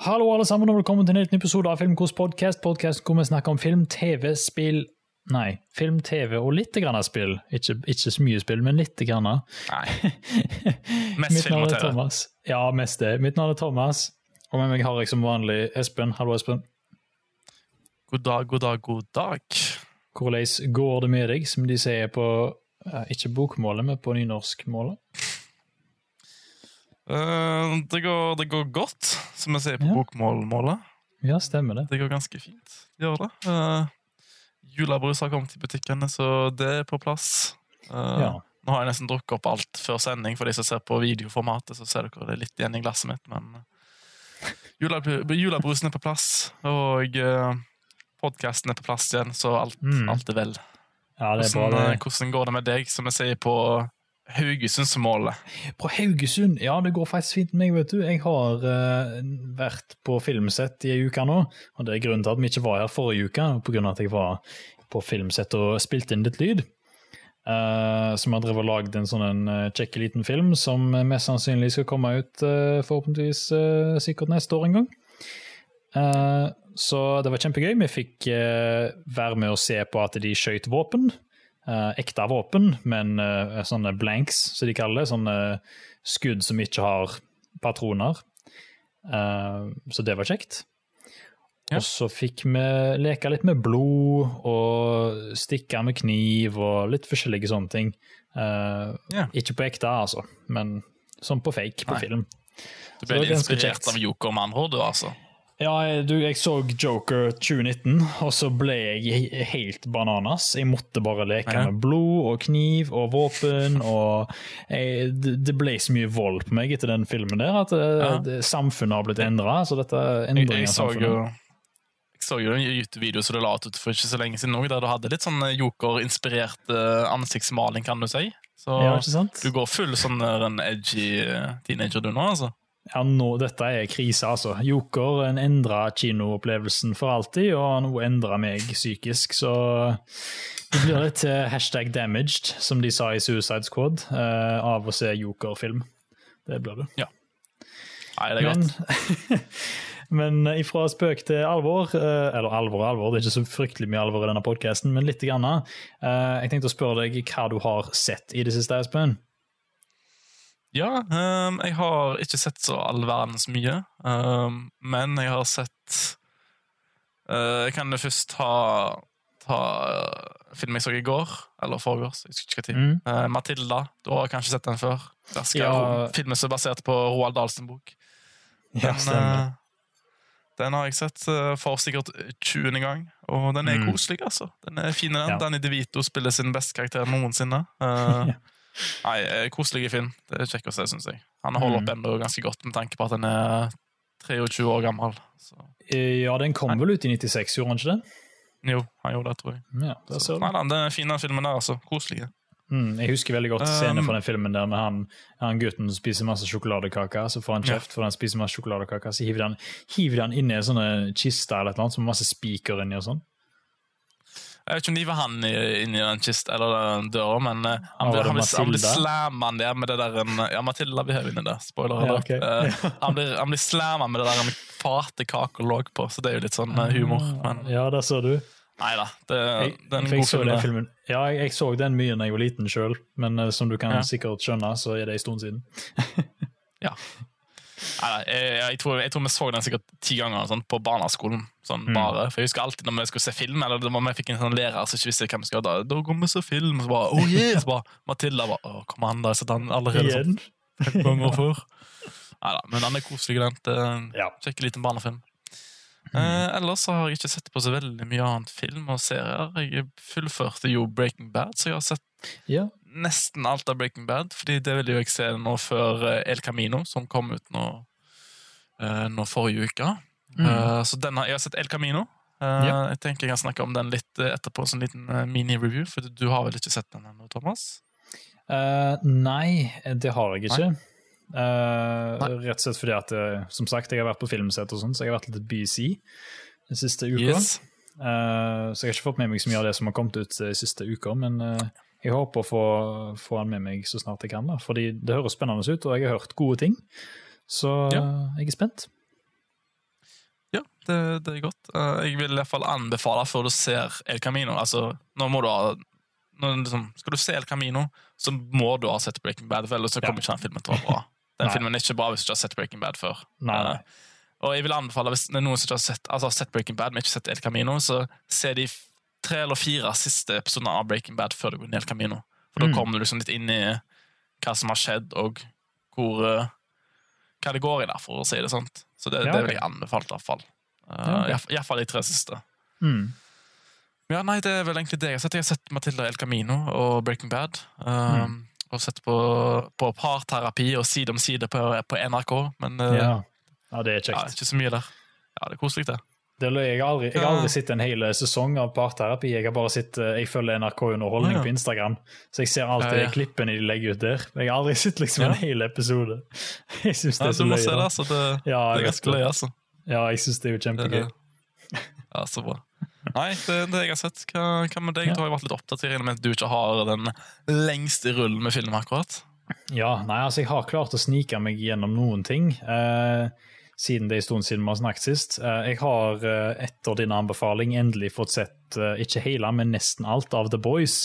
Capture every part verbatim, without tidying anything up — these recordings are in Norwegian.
Hallo alle sammen, og velkommen til en ny episode av Filmkos podcast. Podcast hvor vi snakker om film, tv, spill, nei, film, tv og litt grann av spill. Ikke, ikke så mye spill, men litt grann. Nei, mest film og tv. Thomas. Ja, mest det. Mitt navn er Thomas, og med meg har jeg som vanlig Espen. Hallo Espen. God dag, god dag, god dag. Hvordan går det med deg, som de sier på, ikke bokmålet, men på nynorskmålet? Uh, det, går, det går godt, som jeg sier på ja. bokmålmålet. Ja, stemmer det. Det går ganske fint, det gjør det. Uh, julebrus har kommet i butikkene, så det er på plass. Uh, ja. Nå har jeg nesten drukket opp alt før sending, for de som ser på videoformatet, så ser dere det litt igjen i glasset mitt, men julebrusen er på plass, og uh, podcasten er på plass igjen, så alt, mm. alt er vel. Ja, det er hvordan, bra, det. hvordan går det med deg, som jeg sier på Haugesundsmålet? På Haugesund, ja, det går faktisk fint med meg, vet du. Jeg har uh, vært på filmsett i en uke nå, og det er grunnen til at vi ikke var her forrige uke, på grunn av at jeg var på filmsett og spilte inn litt lyd. Uh, som har drevet og laget en sånn en uh, kjekk liten film, som mest sannsynlig skal komme ut uh, forhåpentligvis uh, sikkert neste år en gang. Uh, så det var kjempegøy. Vi fikk uh, være med å se på at de skjøt våpen. Uh, ekte våpen, men uh, sånne blanks, så de kaller det, sånne skudd som ikke har patroner. Uh, så det var kjekt. Ja. Og så fikk vi leke litt med blod, og stikke med kniv, og litt forskjellige sånne ting. Uh, ja. Ikke på ekte, altså, men sånn på fake, på Nei. film. Du ble inspirert av Joker med andre ord, du, altså? Ja, du, jeg så Joker tjue nitten, og så ble jeg helt bananas. Jeg måtte bare leke ja. med blod og kniv og våpen, og jeg, det ble så mye vold på meg etter den filmen der, at ja. det, samfunnet har blitt endret, så dette endringen av samfunnet. Jeg, jeg så jo en YouTube-video som du la ut for ikke så lenge siden, der du hadde litt sånn Joker-inspirert ansiktsmaling, kan du si. Så ja, ikke sant? Du går full sånn en edgy teenager du nå, altså. Ja, nå, dette er krise, altså. Joker en endret kinoopplevelsen for alltid, og han endret meg psykisk, så det blir litt hashtag damaged, som de sa i Suicide Squad, uh, av å se Joker-film. Det blir det. Ja. Nei, det er men, godt. Men ifra spøk til alvor, uh, eller alvor og alvor, det er ikke så fryktelig mye alvor i denne podcasten, men litt grann. Uh, jeg tenkte å spørre deg hva du har sett i det siste, Espen. Ja, um, jeg har ikke sett så all verdens mye, um, men jeg har sett uh, jeg kan først ta, ta uh, film jeg så i går, eller foregårs, jeg husker ikke hva tid. Mm. Uh, Matilda, du har kanskje sett den før. Der skal ja. filmen som er basert på Roald Dahls bok. Ja, den, uh, den har jeg sett uh, for sikkert tjuende gang, og den er mm. koselig, altså. Den er fin, den. Ja. Danny DeVito spiller sin beste karakter noensinne. Uh, ja. Nei, koselige film. Det er kjekk å se, synes jeg. Han holder opp enda ganske godt med tanke på at den er treogtjue år gammel. Så. Ja, den kom Nei. vel ut i nittiseks, gjorde han ikke det? Jo, han gjorde det, tror jeg. Ja, det så, nei, den er fin, den filmen der, altså. Koselige. Mm, jeg husker veldig godt scenen um, fra den filmen der med han, han gutten som spiser masse sjokoladekaka, så får han kjeft ja. for han spiser masse sjokoladekaka, så hiver han, hiver han inn i en sånne kista eller et eller annet, som masse spiker inni og sånn. Jeg vet ikke om de var han inni den kist eller den døra, men uh, han, blir, han, blir, han blir slammet der med det der en, ja, Matilda blir inni der, spoiler ja, okay. uh, han, blir, han blir slammet med det der en fate kake og låg på, så det er jo litt sånn uh, humor men, ja, det så du neida, det, jeg, det er en god film, filmen. Ja, jeg, jeg så den mye når jeg var liten selv, men uh, som du kan ja. sikkert skjønne, så er det en stund siden. Ja. Nei, jeg, jeg, tror, jeg tror vi så den sikkert ti ganger sånn, på barneskolen, sånn, mm. bare, for jeg husker alltid når vi skulle se film, eller når vi fikk en sånn lærer som ikke visste hvem vi skulle da, da går vi så film, og så bare, oh yes, bare, Matilda bare, åh, kom an da, så den allerede sånn, fem ganger før. Neida, men den er koselig, den, det er en ja. kjekk liten barnefilm. Mm. Eh, ellers så har jeg ikke sett på så veldig mye annet film og serier, jeg fullførte jo Breaking Bad, så jeg har sett ja. nesten alt av Breaking Bad, fordi det vil jo jeg se nå før El Camino, som kom ut nå, uh, nå forrige uke. Mm. Uh, så den har, jeg har sett El Camino. Uh, ja. Jeg tenker jeg kan snakke om den litt etterpå, sånn liten uh, mini-review, for du har vel ikke sett den ennå, Thomas? Uh, nei, det har jeg ikke. Uh, rett og slett fordi at, som sagt, jeg har vært på filmsett og sånn, så jeg har vært litt busy den siste uka. Yes. Uh, så jeg har ikke fått med meg så mye av det som har kommet ut de siste uker, men uh, jeg håper å få, få han med meg så snart jeg kan, da, fordi det høres spennende ut, og jeg har hørt gode ting, så ja. jeg er spent. det, det er godt. Uh, jeg vil i hvert fall anbefale før du ser El Camino. Altså, nå må du ha når, liksom, skal du se El Camino, så må du ha sett Breaking Bad, for ellers så kommer ja. ikke den filmen til å være bra. Den nei. filmen er ikke bra hvis du ikke har sett Breaking Bad før. Nei, nei. Uh, og jeg vil anbefale, hvis det er noen som ikke har sett, altså, har sett Breaking Bad, men ikke sett El Camino, så se de tre eller fire siste episodene av Breaking Bad før du går inn i El Camino. For mm. da kommer du liksom litt inn i hva som har skjedd, og hvor, uh, hva det går i der, for å si det sånt. Så det, ja, okay. det vil jeg anbefale i hvert fall. Uh, ja, okay. I hvert fall de tre siste. Mm. Ja, nei, det er vel egentlig det jeg har sett. Jeg har sett Matilda El Camino og Breaking Bad. Um, mm. Og sett på, på parterapi og side om side på, på N R K. Men uh, ja. ja, det er kjekt. Ja, ikke så mye der. Ja, det er koselig det. det er, jeg, har aldri, jeg har aldri sett en hel sesong av parterapi. Jeg har bare sett, jeg følger N R K-underholdning ja. på Instagram, så jeg ser alltid ja, ja. klippene de legger ut der. Jeg har aldri sett liksom ja. en hel episode. Jeg synes det er ja, så løy. Du må løy, se det, altså. Det, ja, det er ganske løy, altså. Ja, jeg synes det er jo kjempegøy. Ja, så bra. Nei, det er det jeg har sett. Hva, hva med deg? Ja. Du har jo vært litt opptatt i med at du ikke har den lengste rullen med film akkurat. Ja, nei, altså jeg har klart å snike meg gjennom noen ting eh, siden det er en stund siden vi har snakket sist. Eh, jeg har eh, etter din anbefaling endelig fått sett eh, ikke hele, men nesten alt av The Boys.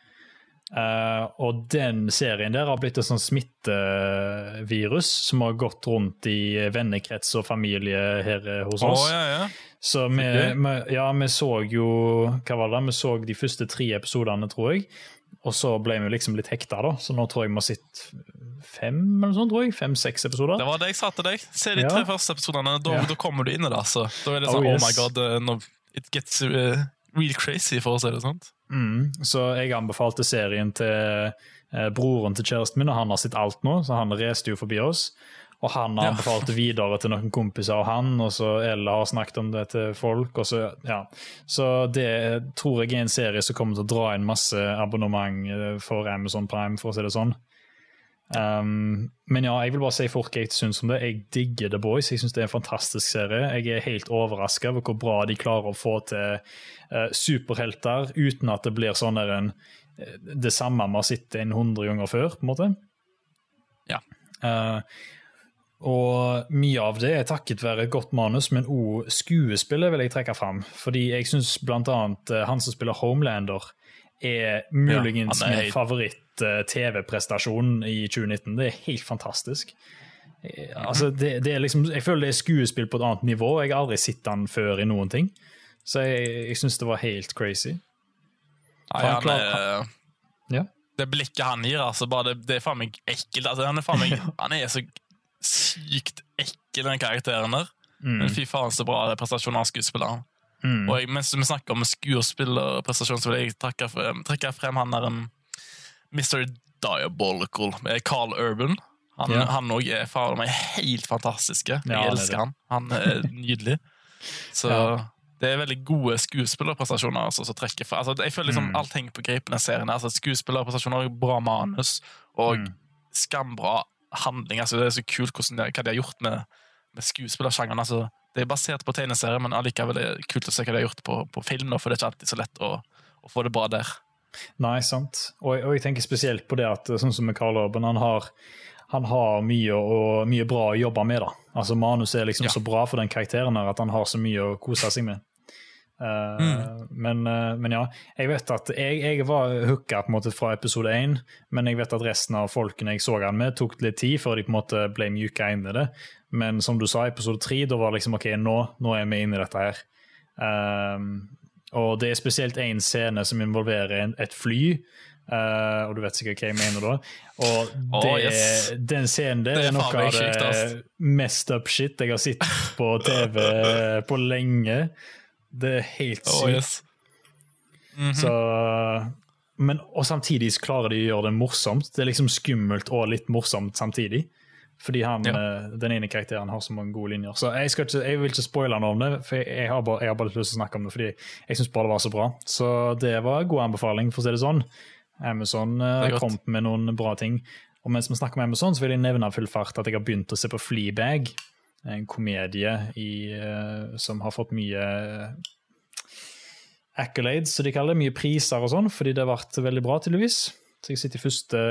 Uh, og den serien der har blitt et sånn smittevirus som har gått rundt i vennekrets og familie her hos oss. Oh, ja, ja. Så vi, vi, ja, vi så jo, hva var det? Vi så de første tre episodene, tror jeg. Og så ble vi liksom litt hekta da, så nå tror jeg vi har sett fem eller sånn, tror jeg. Fem-seks episoder. Det var det jeg sa til deg. Se de ja. tre første episodene, da, ja. da kommer du inn i det, altså. Da er det sånn, oh, yes. oh my god, uh, no, it gets uh, real crazy, for å si det sånt. Mm, så jeg anbefalte serien til eh, broren til kjæresten min, og han har sett alt nå, så han reiste jo forbi oss. Og han har anbefalt det videre til noen kompiser av han, og så Ella har snakket om det til folk. Og så, ja. så det tror jeg er en serie som kommer til å dra inn masse abonnement for Amazon Prime, for å si det sånn. Um, men ja, jeg vil bare si fort hva jeg synes om det. Jeg digger The Boys, jeg synes det er en fantastisk serie. Jeg er helt overrasket over hvor bra de klarer å få til uh, superhelter uten at det blir sånn der en, det samme man har sett en hundre ganger før, på en måte. Ja. Uh, og mye av det er takket være et godt manus, men også skuespillet vil jeg trekke frem. Fordi jeg synes blant annet uh, han som spiller Homelander er muligens ja, er min favoritt-T V-prestasjon i tjue nitten. Det er helt fantastisk. Mm-hmm. Altså, det, det er liksom, jeg føler det er skuespill på et annet nivå. Jeg har aldri sett han før i noen ting. Så jeg, jeg synes det var helt crazy. Ja, han klar, er, ja. Det blikket han gir, altså, bare det, det er faen meg ekkelt. Altså, han, er faen meg, han er så sykt ekkel, den karakteren der. Mm. Men fy faen så bra det er prestasjonen av skuespilleren. Mm. Og jeg, mens vi snakker om skuespillerprestasjon, så vil jeg trekke frem, trekke frem han der um, mister Diabolical med Carl Urban. Han, yeah. han også er faen meg helt fantastiske. Jeg ja, elsker han. Han er nydelig. Så ja. Det er veldig gode skuespillerprestasjoner altså, som trekker fra. Altså, jeg føler liksom mm. alt henger på greipene i serien. Altså, skuespillerprestasjoner, bra manus og mm. skambra handling. Altså, det er så kult hvordan det, hva de har gjort med, med skuespillersjangeren. Altså, det er basert på tegneserier, men allikevel er det kult å se hva de har gjort på, på film, nå, for det er ikke alltid så lett å, å få det bra der. Nei, sant. Og, og jeg tenker spesielt på det at, sånn som med Carl Urban, han har, han har mye, og, mye bra å jobbe med da. Altså manus er liksom ja. så bra for den karakteren her, at han har så mye å kose seg med. Uh, mm. men, uh, men ja, jeg vet at jeg, jeg var hooket på en måte fra episode én, men jeg vet at resten av folkene jeg så han med tok litt tid før de på en måte ble mjuka inn i det. Men som du sa, episode tre, da var det liksom, ok, nå, nå er vi inne i dette her. Um, og det er spesielt en scene som involverer en, et fly, uh, og du vet sikkert hva jeg mener da. Og det, oh, yes. den scenen der det er, er noe av det mest up shit jeg har sett på T V på lenge. Det er helt sykt. Oh, yes. Mm-hmm. Så, men, og samtidig klarer de å gjøre det morsomt. Det er liksom skummelt og litt morsomt samtidig. Fordi han, ja. den ene karakteren har så mange gode linjer. Så jeg, skal ikke, jeg vil ikke spoile noe om det, for jeg har bare, jeg har bare lyst til å snakke om det, fordi jeg synes bare det var så bra. Så det var en god anbefaling, for å si det sånn. Amazon har kommet med noen bra ting. Og mens vi snakker om Amazon, så vil jeg nevne full fart at jeg har begynt å se på Fleabag, en komedie i, som har fått mye accolades, så de kaller det, mye priser og sånn, fordi det har vært veldig bra tydeligvis. Så jeg sitter i første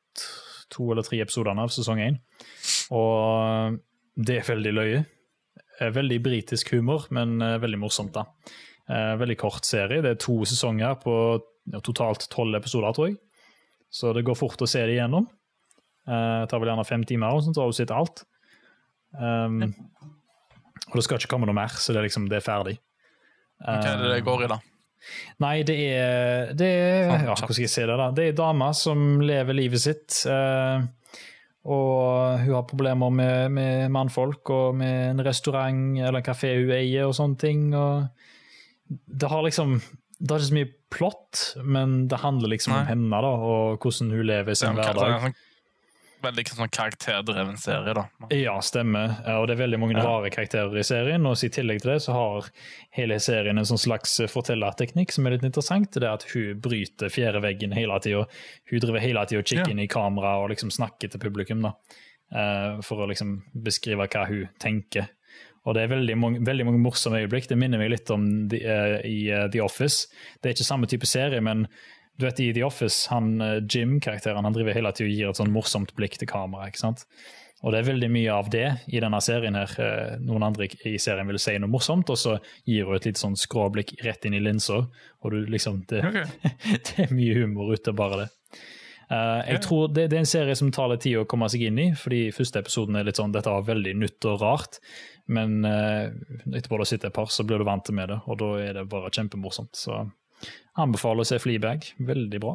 to eller tre episoderne av sesong én, og det er veldig løye. er veldig britisk humor, men uh, veldig morsomt da. Uh, veldig kort serie, det er to sesonger på ja, totalt tolv episoder, tror jeg. Så det går fort å se det igjennom. Uh, det tar vel gjerne fem timer, og sånt, så har du sett alt. Um, og det skal ikke komme noe mer, så det er liksom, det er ferdig. Hva er det det går i da? Nei, det er, det er ja, hvordan skal jeg si det da? Det er en dame som lever livet sitt, uh, og hun har problemer med, med mannfolk, og med en restaurant eller en kafé hun eier, og sånne ting, og det har liksom, det har ikke så mye plott, men det handler liksom Nei. Om henne da, og hvordan hun lever i sin hverdag. Veldig sånn karakterdreven serie da. Ja, stemmer. Og det er veldig mange ja. Rare karakterer i serien, og i tillegg til det så har hele serien en sånn slags fortellerteknikk som er litt interessant. Det er at hun bryter fjerde veggen hele tiden. Hun driver hele tiden og kikker ja. Inn i kamera og liksom snakker til publikum da, for å liksom beskrive hva hun tenker. Og det er veldig mange, veldig mange morsomme øyeblikk. Det minner meg litt om the, uh, i uh, The Office. Det er ikke samme type serie, men du vet, i The Office, han, Jim-karakteren, han driver hele tiden og gir et sånn morsomt blikk til kamera, ikke sant? Og det er veldig mye av det i denne serien her. Noen andre i serien vil si noe morsomt, og så gir hun et litt sånn skråblikk rett inn i linser, og du liksom, det, okay. det er mye humor ute bare det. Uh, jeg tror det, det er en serie som tar litt tid å komme seg inn i, fordi første episoden er litt sånn, dette var veldig nytt og rart, men uh, etterpå du sitter et par, så blir du vant til med det, og da er det bare kjempemorsomt, så anbefaler å se Fleabag. Veldig bra.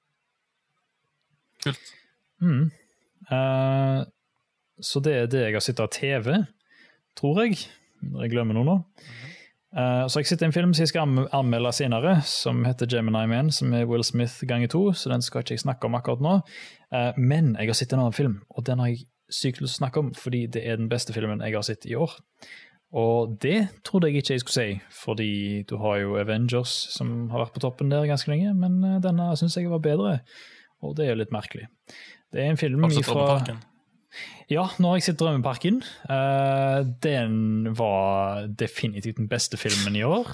Kult. Mm. Uh, så det er det jeg har sett av T V, tror jeg. Jeg glemmer noe nå. Uh, så jeg sitter i en film som jeg skal anmelde senere, som heter Gemini Man, som er Will Smith ganger to, så den skal ikke jeg snakke om akkurat nå. Uh, men jeg har sett en annen film, og den har jeg sykt lyst til å snakke om, fordi det er den beste filmen jeg har sett i år. Og det trodde jeg ikke jeg skulle si, fordi du har jo Avengers som har vært på toppen der ganske lenge, men denne synes jeg var bedre, og det er jo litt merkelig. Det er en film ifra... Ja, nå har jeg sett Drømmeparken. Uh, den var definitivt den beste filmen i år.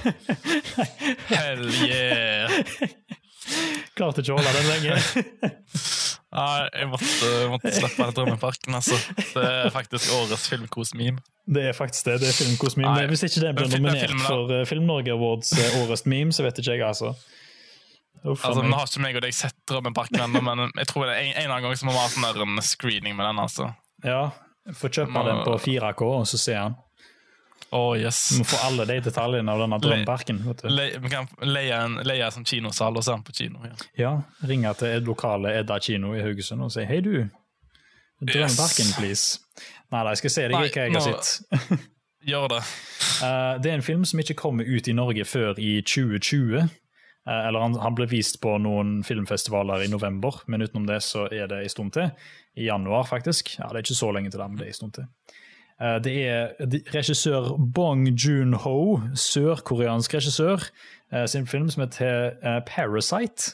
Hell yeah! Klarte ikke å holde den lenge. Nei, jeg måtte, måtte slippe Drømmeparken, altså. Det er faktisk årets filmkos-meme. Det er faktisk det, det er filmkos-meme. Nei, hvis ikke den blir nominert for uh, Film Norge Awards uh, årets meme, så vet ikke jeg, altså. Uff, altså, nå har ikke meg og deg sett Drømmeparken ennå, men jeg tror det er en, en annen gang som må være sånn der en screening med den, altså. Ja, få kjøpe må... den på fire K, og så se den. Oh, yes. Vi må få alle de detaljene av denne Drømmeparken. Le, vi kan leie en, leie en sånn kinosal og se den på kino. Ja, ja ringe til lokale Edda kino i Haugesund og si, hei du, Drømmeparken, yes. Please. Nei, jeg skal se det, ikke hva jeg har sett. Gjør det. Uh, det er en film som ikke kommer ut i Norge før i tjue tjue. Uh, eller han, han ble vist på noen filmfestivaler i november, men utenom det så er det i stund til. I januar, faktisk. Ja, det er ikke så lenge til det, men det er i stund til. Uh, det er regissør Bong Joon-ho, sørkoreansk regissør, uh, sin film som heter uh, Parasite.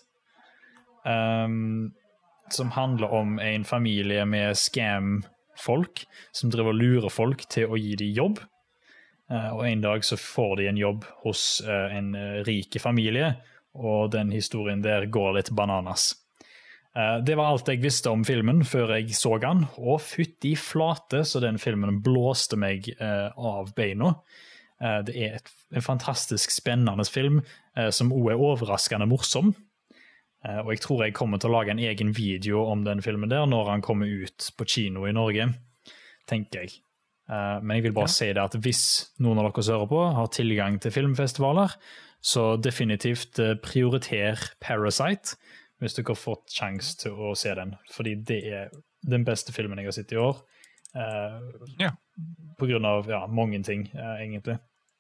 Um, som handler om en familie med scam-folk, som driver og lurer folk til å gi dem jobb. Uh, og en dag så får de en jobb hos uh, en uh, rik familie, og den historien der går litt bananas. Uh, det var alt jeg visste om filmen før jeg så den, og fytti flate, så den filmen blåste meg uh, av beina. Uh, det er et, en fantastisk spennende film, uh, som også er overraskende morsom. Uh, og jeg tror jeg kommer til å lage en egen video om den filmen der, når han kommer ut på kino i Norge, tenker jeg. Uh, men jeg vil bare ja. Si det at hvis noen av dere som hører på har tilgang til filmfestivaler, så definitivt uh, prioriter Parasite, hvis dere har fått sjans til å se den, fordi det er den beste filmen jeg har sett i år, uh, ja. På grunn av ja, mange ting, uh, egentlig.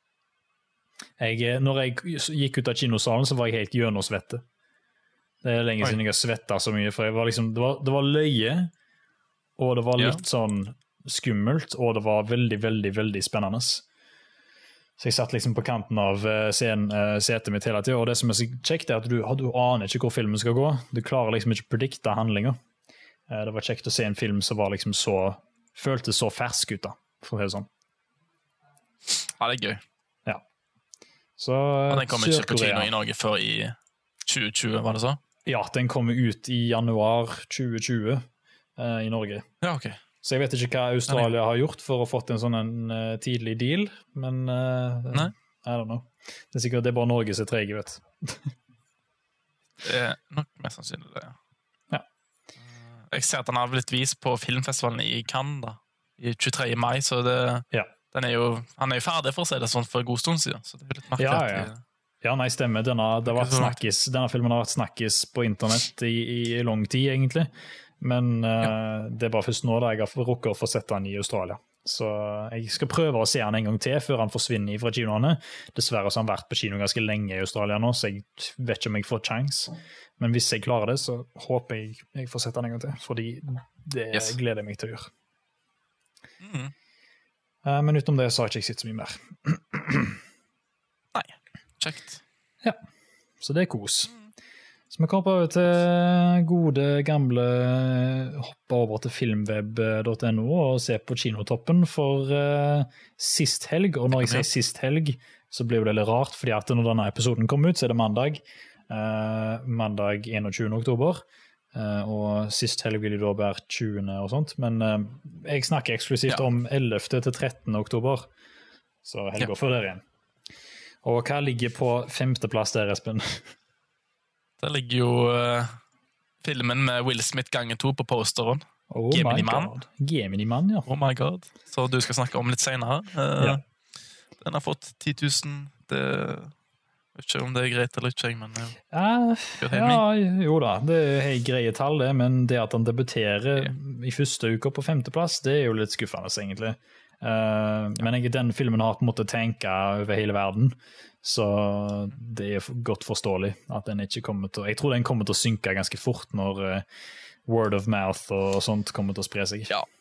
Jeg, når jeg gikk ut av kinosalen, så var jeg helt gjennomsvettet. Det er lenge Oi. Siden jeg har svettet så mye, for jeg var liksom, det, var, det var løye, og det var litt ja. Sånn skummelt, og det var veldig, veldig, veldig spennende. Så jeg satt liksom på kanten av scenen, uh, setet mitt hele tiden, og det som er så kjekt er at du, du aner ikke hvor filmen skal gå. Du klarer liksom ikke å predikte handlinger. Uh, det var kjekt å se en film som var liksom så, føltes så fersk ut da, for å si det sånn. Ja, det er gøy. Ja. Så, uh, og den kommer ikke på kino i Norge før i tjue tjue, var det så? Ja, den kommer ut i januar tjue tjue uh, i Norge. Ja, ok. Så jeg vet ikke hva Australia har gjort for å fått en sånn en, uh, tidlig deal, men uh, Nei. I don't know. Det er sikkert det er bare Norge som er trege, vet. Det er nok mest sannsynlig det, ja. Ja. Jeg ser at han har blitt vist på filmfestivalen i Cannes da, i tjuetre mai, så det, Ja. den er jo, han er jo ferdig for å si det sånn for en god stund siden, så det er litt merkelig. Ja, at ja. de- Ja, nei, stemmer. Denne, det har vært Ikke så langt. snakkis, denne filmen har vært snakkis på internett i, i lang tid, egentlig. Men uh, det er bare først nå da jeg har rukket å få sett den i Australia. Så jeg skal prøve å se han en gang til før han forsvinner fra kinoene. Dessverre så har han vært på kino ganske lenge i Australia nå, så jeg vet ikke om jeg får chans. Men hvis jeg klarer det, så håper jeg jeg får sett han en gang til, fordi det Yes. gleder jeg meg til å gjøre. Mm. Uh, men utenom det så har jeg ikke sett så mye mer. Nei, kjekt. Ja, så det er kos. Så vi kommer over til gode, gamle hoppe over til filmweb punktum no og se på Kinotoppen for uh, sist helg. Og når jeg sier sist helg, så blir det litt rart, fordi at når denne episoden kommer ut, så er det mandag. Uh, mandag enogtjuende oktober. Uh, og sist helg vil det da være tjuende og sånt. Men uh, jeg snakker eksklusivt Ja. om ellevte til trettende oktober. Så helga Ja. før der igjen. Og hva ligger på femteplass der, Espen? Der ligger jo uh, filmen med Will Smith ganger to på posteren. Oh Gemini my Man. God. Gemini Man, ja. Oh my god. Så du skal snakke om litt senere. Uh, Ja. Den har fått ti tusen. Det jeg vet ikke om det er greit eller ikke, men uh, Ja, Good ja, jo da, det er helt greie tall det, men det at han debuterer i første uka på femteplass, det er jo litt skuffende, egentlig. Uh, men jeg, den filmen har på en måte tenket over hele verden, så det er godt forståelig at den ikke kommer til, jeg tror den kommer til å synke ganske fort når uh, word of mouth og sånt kommer til å spre seg. ja.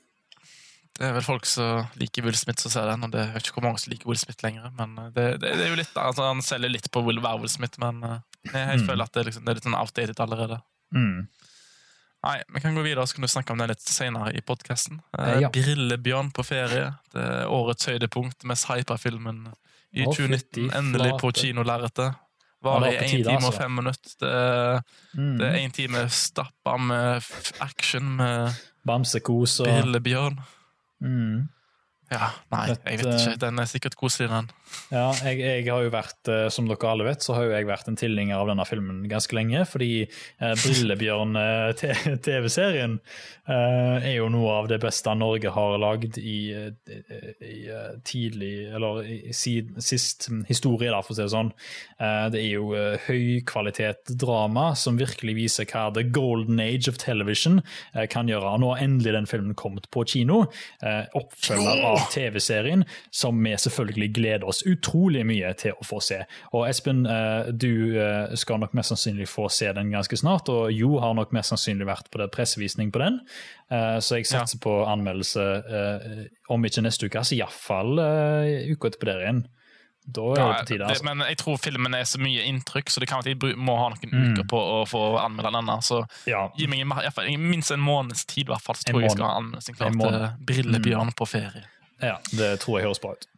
Det er vel folk som liker Will Smith som ser den, og det er ikke hvor mange som liker Will Smith lenger, men uh, det, det, det er jo litt, altså han selger litt på Will, hver Will Smith, men uh, jeg Mm. føler at det, liksom, det er litt sånn outdated allerede. Mm. Nei, vi kan gå videre, så kan du snakke om det litt senere i podcasten. Eh, ja. Brillebjørn på ferie. Det er årets høydepunkt, mest hypa filmen i Å, tjue nitten. fytti Endelig på flate. kinolerretet. Ja, Var det i var på én tide, time og altså. fem minutter. Det, er- Mm. det er én time stappa med f- action med Bamsekos og... Brillebjørn. Mm. Ja, nei, jeg vet ikke. Den er sikkert koselig, den. Ja, jeg, jeg har jo vært, eh, som dere alle vet, så har jo jeg vært en tilhenger av denne filmen ganske lenge, fordi eh, Brillebjørn eh, te- TV-serien eh, er jo noe av det beste Norge har lagd i, i, i eh, tidlig, eller i, i sid, sist historie, da, for å si det sånn. Eh, det er jo eh, høykvalitet drama som virkelig viser hva the golden age of television eh, kan gjøre. Nå har endelig den filmen kommet på kino, eh, oppfølger av TV-serien, som vi selvfølgelig gleder oss utrolig mye til å få se. Og Espen, eh, du eh, skal nok mest sannsynlig få se den ganske snart, og Jo har nok mest sannsynlig vært på det pressevisning på den, eh, så jeg satser på anmeldelse eh, om ikke neste uke, så i hvert fall eh, uka etterpå der igjen. Da er det Ja, på tide, det, altså. men jeg tror filmen er så mye inntrykk, så det kan være at jeg bru- må ha noen Mm. uker på å få anmelde denne. Så Ja, gi meg i hvert fall, i minst en måneds tid, i hvert fall, så En tror jeg jeg måned. skal ha anmeldelsen klar En til måned. Mm. Brillebjørn på ferie. ja, det tror jeg høres bra ut.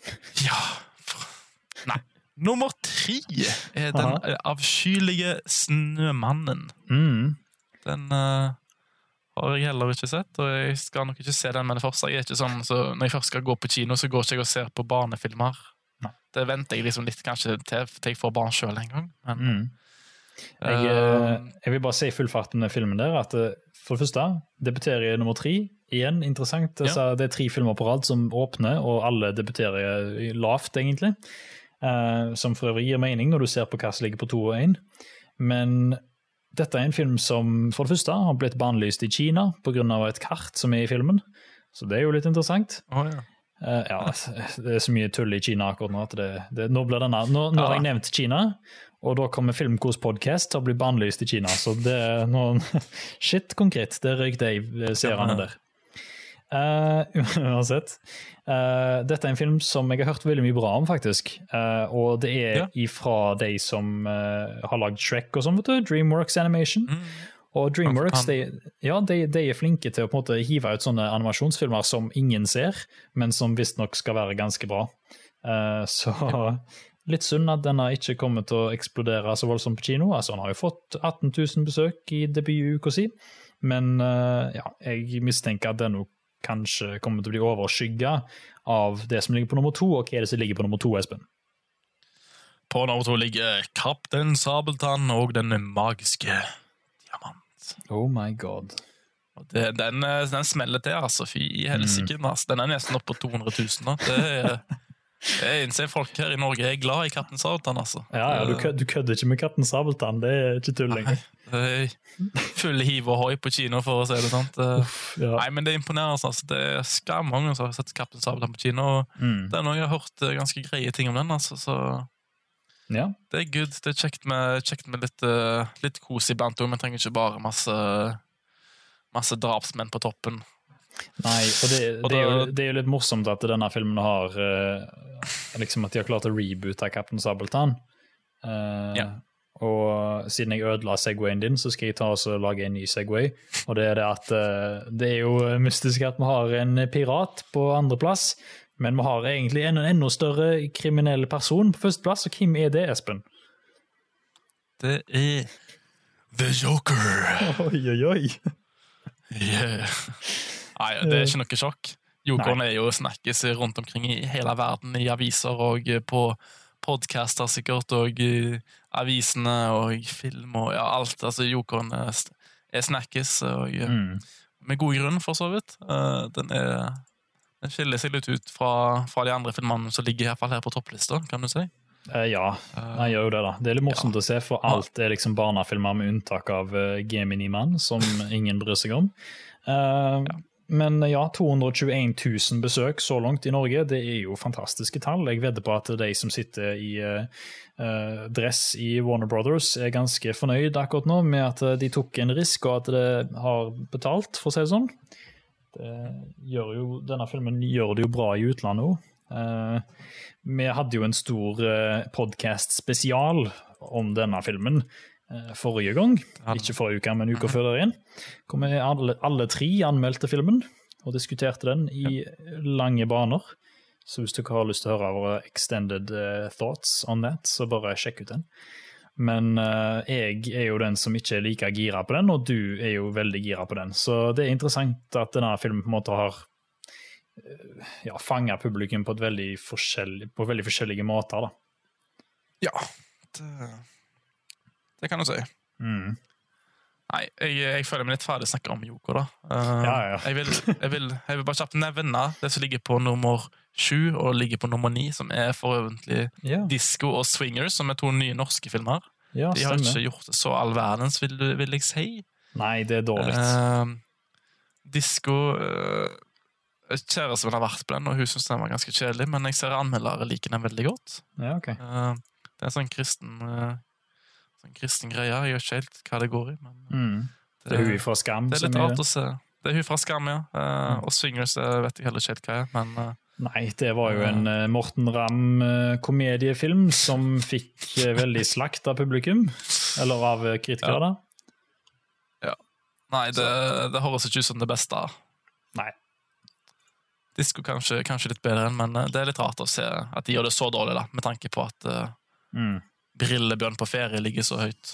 Ja for... Nei. Nummer tre er Den Aha. avskyelige snømannen. Mm. Den eh, har jeg heller ikke sett, og jeg skal nok ikke se den med det første. Jeg er ikke sånn, så når jeg først skal gå på kino, så går ikke jeg og ser på barnefilmer. Nei. Det venter jeg liksom litt kanskje til, til jeg får barn selv en gang. Men, Mm. Jeg, eh, jeg vil bare si fullfarten med filmen der, at eh, for det første, debuterer i nummer tre. Igjen, interessant. Altså, det er tre filmer på rad som åpner, og alle debuterer lavt, egentlig. Eh, som for øvrig gir mening når du ser på hva som ligger på to og én. Men dette er en film som for det første har blitt bannlyst i Kina på grunn av et kart som er i filmen. Så det er jo litt interessant. Å, ja. Eh, ja, det er så mye tull i Kina akkurat nå at det, det, nå blir denne, nå, nå har Ja. jeg nevnt Kina, og da kommer Filmkos podcast til å bli bannlyst i Kina, så det er noe shit konkret, det røyk de seerne der. Uh, uansett, uh, dette er en film som jeg har hørt veldig mye bra om faktisk, uh, og det er Ja. ifra de som uh, har lagd Shrek og sånn, vet du, DreamWorks Animation. Mm. Og DreamWorks, Han- de, ja, de, de er flinke til å på en måte hive ut sånne animasjonsfilmer som ingen ser, men som visst nok skal være ganske bra. Eh, så litt synd at denne ikke kommer til å eksplodere så voldsomt på kino. Altså, han har jo fått atten tusen besøk i debutuka si, men eh, ja, jeg mistenker at den nok kanskje kommer til å bli overskygget av det som ligger på nummer to, og hva er det som ligger på nummer to, Espen? På nummer to ligger Kaptein Sabeltann og den magiske diamant. Oh my god. Det, den, den smeller til, altså. Fy i helsike. Mm. Den er nesten oppe på to hundre tusen. Det er... Jeg innser folk her i Norge er glad i Kaptein Sabeltann, altså. Ja, ja, du, kød, du kødder ikke med Kaptein Sabeltann, det er ikke tull lenger. Full hiv og høy på kino, for å si det sant. Uff, ja. Nei, men det er imponerende, altså. Det er skammange som har sett Kaptein Sabeltann på kino, og mm. det er noe jeg har hørt ganske greie ting om den, altså, så... Ja. Det er good, det er kjekt med, kjekt med litt, uh, litt kos i blant, men trenger ikke bare masse, masse drapsmenn på toppen. Nei, og det, det, er jo, det er jo litt morsomt at denne filmen har uh, liksom at de har klart å reboote Kaptein Sabeltann. Uh, ja. Og siden jeg ødela segwayen din, så skal jeg ta og lage en ny segway. Og det er det at uh, det er jo mystisk at vi har en pirat på andre plass, men vi har egentlig en enda større kriminell person på første plass, og hvem er det, Espen? Det er The Joker. Oi, oi, oi. Yeah. Nei, det er ikke noe sjokk. Jokeren er jo snakkes rundt omkring i hele verden, i aviser og på podcaster sikkert, og i avisene og film og ja, alt. Altså, Jokeren er, er snakkes, og mm. med god grunn, for så vidt. Den, er, den skiller seg litt ut fra, fra de andre filmene som ligger i hvert fall her på topplista, kan du si. Uh, ja, jeg gjør jo det da. Det er litt morsomt ja. Å se, for alt er liksom barnefilmer med unntak av uh, Gemini-man, som ingen bryr seg om. Uh, ja. Men ja, to hundre og tjueen tusen besøk så langt i Norge, det er jo fantastiske tall. Jeg vedder på at de som sitter i uh, dress i Warner Brothers er ganske fornøyd akkurat nå med at de tok en risk, og at det har betalt, for å si det sånn. Det gjør jo, denne filmen gjør det jo bra i utlandet også. Uh, vi hadde jo en stor uh, podcast spesial om denne filmen uh, forrige gang, ikke forrige uke, men uka før der igjen. Kom vi alle, alle tre anmeldte filmen og diskuterte den i lange baner, så hvis dere har lyst til å høre våre extended uh, thoughts on that, så bare sjekk ut den. Men uh, jeg er jo den som ikke er like gira på den, og du er jo veldig gira på den, så det er interessant at denne filmen på en måte har ja, fanger publikum på, et veldig forskjellig, på veldig forskjellige måter da. Ja, det, det kan du si. Mm. Nei, jeg, jeg føler meg litt ferdig å snakke om Joker da. Uh, ja, ja. Jeg, vil, jeg, vil, jeg vil bare kjapt nevne det som ligger på nummer sju og ligger på nummer ni, som er for øvrig ja. Disco og Swingers, som er to nye norske filmer. Ja, de har ikke gjort det så all verdens, vil, vil jeg si. Nei, det er dårligt. Uh, Disco... Uh, Kjæresten har vært på den, og hun synes den var ganske kjedelig, men jeg ser anmeldere liker den veldig godt. Ja, ok. Uh, det er en sånn kristen, uh, sånn kristen greie, jeg vet ikke helt hva det går i, men mm. det, det er hun fra Skam. Det er litt rart å se. Det er hun fra Skam, ja. Uh, mm. Og Swingers uh, vet jeg heller ikke helt hva er, men... Uh, Nei, det var jo en uh, Morten Ramm-komediefilm uh, som fikk uh, veldig slakt av publikum, eller av uh, kritikere da. Ja. Nei, det, det høres ikke ut som det beste. Nei. Disco kanskje, kanskje litt bedre, men det er litt rart å se at de gjør det så dårlig da, med tanke på at uh, mm. Brillebjørn på ferie ligger så høyt.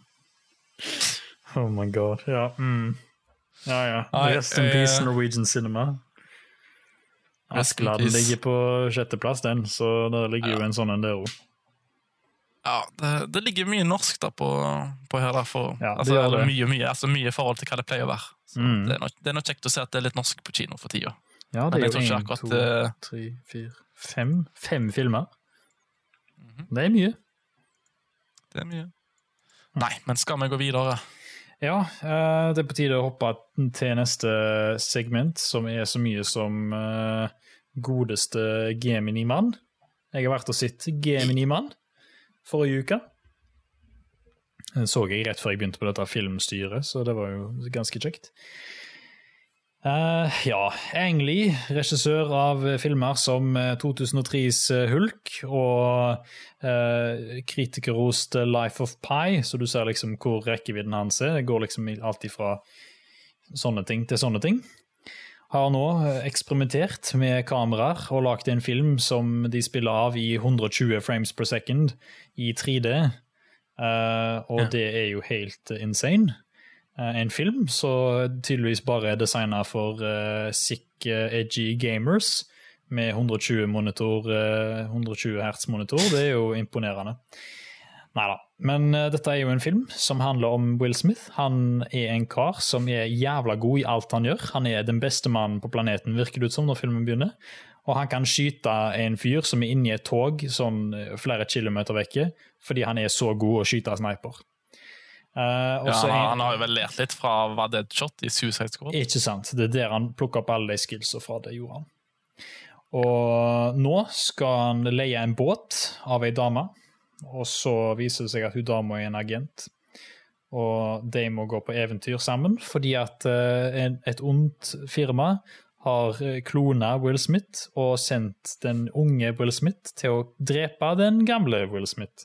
Oh my god, ja. Mm. Ja, ja. Rest in peace, Norwegian Cinema. Askeladden ligger på sjetteplass den, så der ligger ja. Jo en sånn en der også. Ja, det, det ligger mye norsk da på, på her derfor. Ja, det altså, gjør det. Mye, mye, altså mye i forhold til hva det pleier å være. Så mm. det, er nok, det er nok kjekt å se at det er litt norsk på kino for tida. Ja, det er jo en, akkurat, to, tre, fire, fem, fem filmer. Mm-hmm. Det er mye. Det er mye. Nei, men skal vi gå videre? Ja, det er på tide å hoppe til neste segment, som er så mye som godeste Gemini-mann. Jeg har vært og sett Gemini-mann forrige uke. Den så jeg rett før jeg begynte på dette filmstyret, så det var jo ganske kjekt. Uh, ja, Ang Lee, regissør av filmer som to tusen og tres Hulk og uh, kritikerrost Life of Pi, så du ser liksom hvor rekkevidden hans er. Det går liksom alltid fra sånne ting til sånne ting. Har nå eksperimentert med kameraer og lagt en film som de spiller av i hundre og tjue frames per second i tre D, uh, og ja. Det er jo helt insane. en film, så tydeligvis bare er designet for uh, sick, uh, edgy gamers med hundre og tjue monitor, uh, hundre og tjue hertz monitor. Det er jo imponerende. Neida, men uh, dette er jo en film som handler om Will Smith. Han er en kar som er jævla god i alt han gjør. Han er den beste mannen på planeten, virker det ut som når filmen begynner. Og han kan skyte en fyr som er inne i et tog sånn flere kilometer vekke, fordi han er så god å skyte sniper. Uh, ja, han, er, han har jo vel lært litt fra hva Deadshot i Suicide Squad. Ikke sant, det er der han plukker opp alle de skillsene fra, det gjorde han. Og nå skal han leie en båt av en dame, og så viser det seg at hun dama er en agent. Og de må gå på eventyr sammen, fordi at uh, en, et ondt firma har klonet Will Smith og sendt den unge Will Smith til å drepe den gamle Will Smith.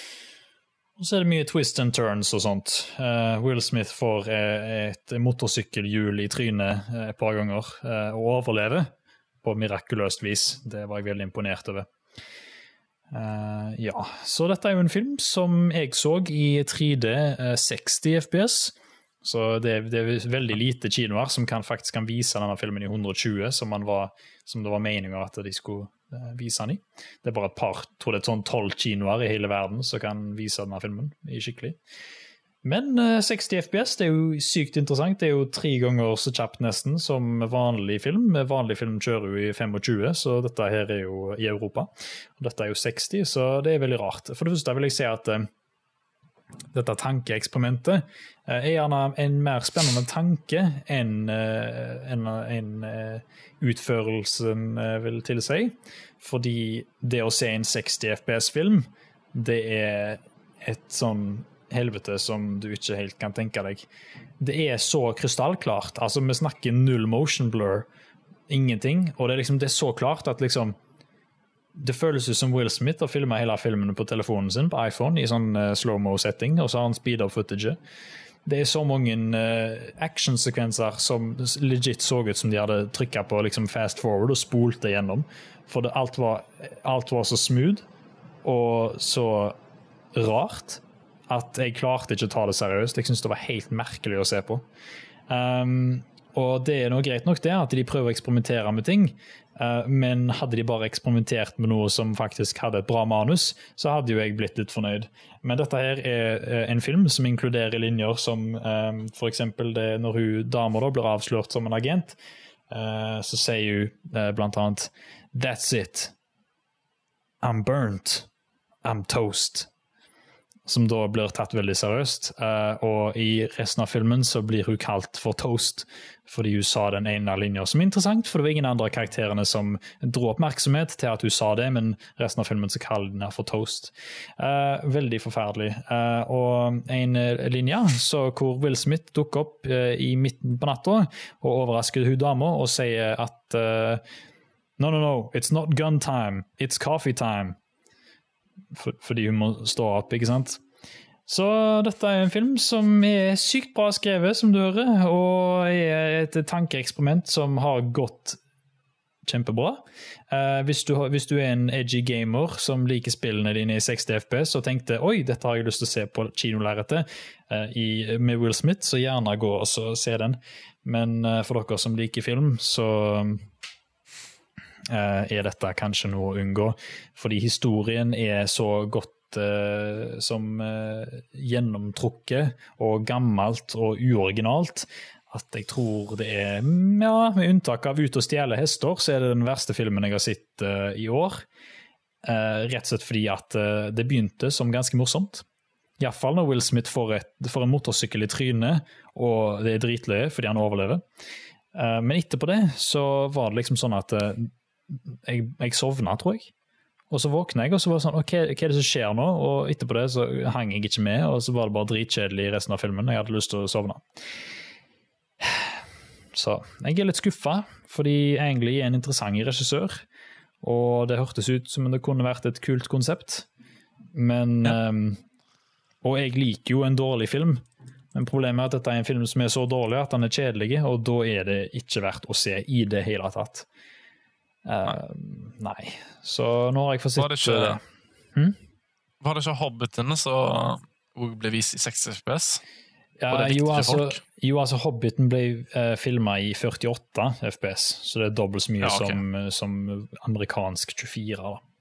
Og så er det mye twist and turns og sånt. Uh, Will Smith får uh, et motorsykkelhjul i trynet uh, et par ganger uh, og overlever på mirakuløst vis. Det var jeg veldig imponert over. Uh, ja, så dette er jo en film som jeg så i tre D uh, seksti F P S. Så det er, det er veldig lite kinoer som kan, faktisk kan vise denne filmen i hundre og tjue, som, man var, som det var meningen at de skulle uh, vise den i. Det er bare et par, tror det er sånn tolv kinoer i hele verden som kan vise denne filmen i skikkelig. Men uh, seksti F P S, det er jo sykt interessant. Det er jo tre ganger så kjapt nesten som vanlig film. Vanlig film kjører jo i tjuefem, så dette her er jo i Europa. Og dette er jo seksti, så det er veldig rart. For det første vil jeg si at uh, dette tankeeksperimentet er gjerne en mer spennende tanke enn en, en utførelsen vil tilsi, fordi det å se en seksti F P S-film, det er et sånn helvete som du ikke helt kan tenke deg. Det er så krystallklart, altså vi snakker null motion blur, ingenting, og det er, liksom, det er så klart at liksom det føles ut som Will Smith har filmet hele filmen på telefonen sin, på iPhone, i sånn uh, slow-mo-setting, og så har han speed-up footage. Det er så mange uh, actionsekvenser som legit så ut som de hadde trykket på liksom, fast forward og spolt det gjennom. For det, alt, var, alt var så smooth og så rart at jeg klarte ikke å ta det seriøst. Jeg synes det var helt merkelig å se på. Um, og det er noe greit nok det, at de prøver å eksperimentere med ting, uh, men hadde de bare eksperimentert med noe som faktisk hadde et bra manus, så hadde jo jeg blitt litt fornøyd. Men dette her er uh, en film som inkluderer linjer som um, for eksempel det når hun damer da blir avslørt som en agent, uh, så sier hun uh, blant annet «That's it. I'm burnt. I'm toast». Som da blir tatt veldig seriøst, uh, og i resten av filmen så blir hun kalt for Toast, fordi hun sa den ene linjen som er interessant, for det var ingen andre karakterene som dro oppmerksomhet til at hun sa det, men resten av filmen så kaller den her for Toast. Uh, veldig forferdelig. Uh, og en linje så hvor Will Smith dukker opp uh, i midten på natta, og overrasker hun dama og sier at uh, no, no, no, it's not gun time, it's coffee time. For, fordi hun må stå opp, ikke sant? Så dette er en film som er sykt bra skrevet, som du hører, og er et tankeeksperiment som har gått kjempebra. Uh, hvis, du, hvis du er en edgy gamer som liker spillene dine i seksti F P S og tenkte, oi, dette har jeg lyst til å se på kinolerretet uh, i, med Will Smith, så gjerne gå og så se den. Men uh, for dere som liker film, så Uh, er dette kanskje noe å unngå, fordi historien er så godt uh, som uh, gjennomtrukket og gammelt og uoriginalt at jeg tror det er, ja, med unntak av Ut og stjele hester, så er det den verste filmen jeg har sett uh, i år. Uh, rett og slett fordi at uh, det begynte som ganske morsomt. I hvert fall når Will Smith får, et, får en motorsykkel i trynet, og det er dritløye fordi han overlever. Uh, men etterpå det så var det liksom sånn at uh, Jeg, jeg sovna, tror jeg. Og så våkna jeg, og så var det sånn, ok, hva er det som skjer nå? Og etterpå det så hang jeg ikke med, og så var det bare dritkjedelig i resten av filmen. Jeg hadde lyst til å sovne. Så jeg er litt skuffet, fordi egentlig er en interessant regissør, og det hørtes ut som om det kunne vært et kult konsept. Men, ja. um, og jeg liker jo en dårlig film, men problemet er at dette er en film som er så dårlig at den er kjedelig, og da er det ikke verdt å se i det hele tatt. Uh, nei, så nå har jeg fått Var det ikke, hmm? var det ikke Hobbitene som ble vist i seksti F P S? Ja, og det er jo, viktig altså, for folk. jo, altså Hobbiten ble uh, filmet i førtiåtte F P S, så det er dobbelt så mye Ja, ok. som, som amerikansk tjuefire da.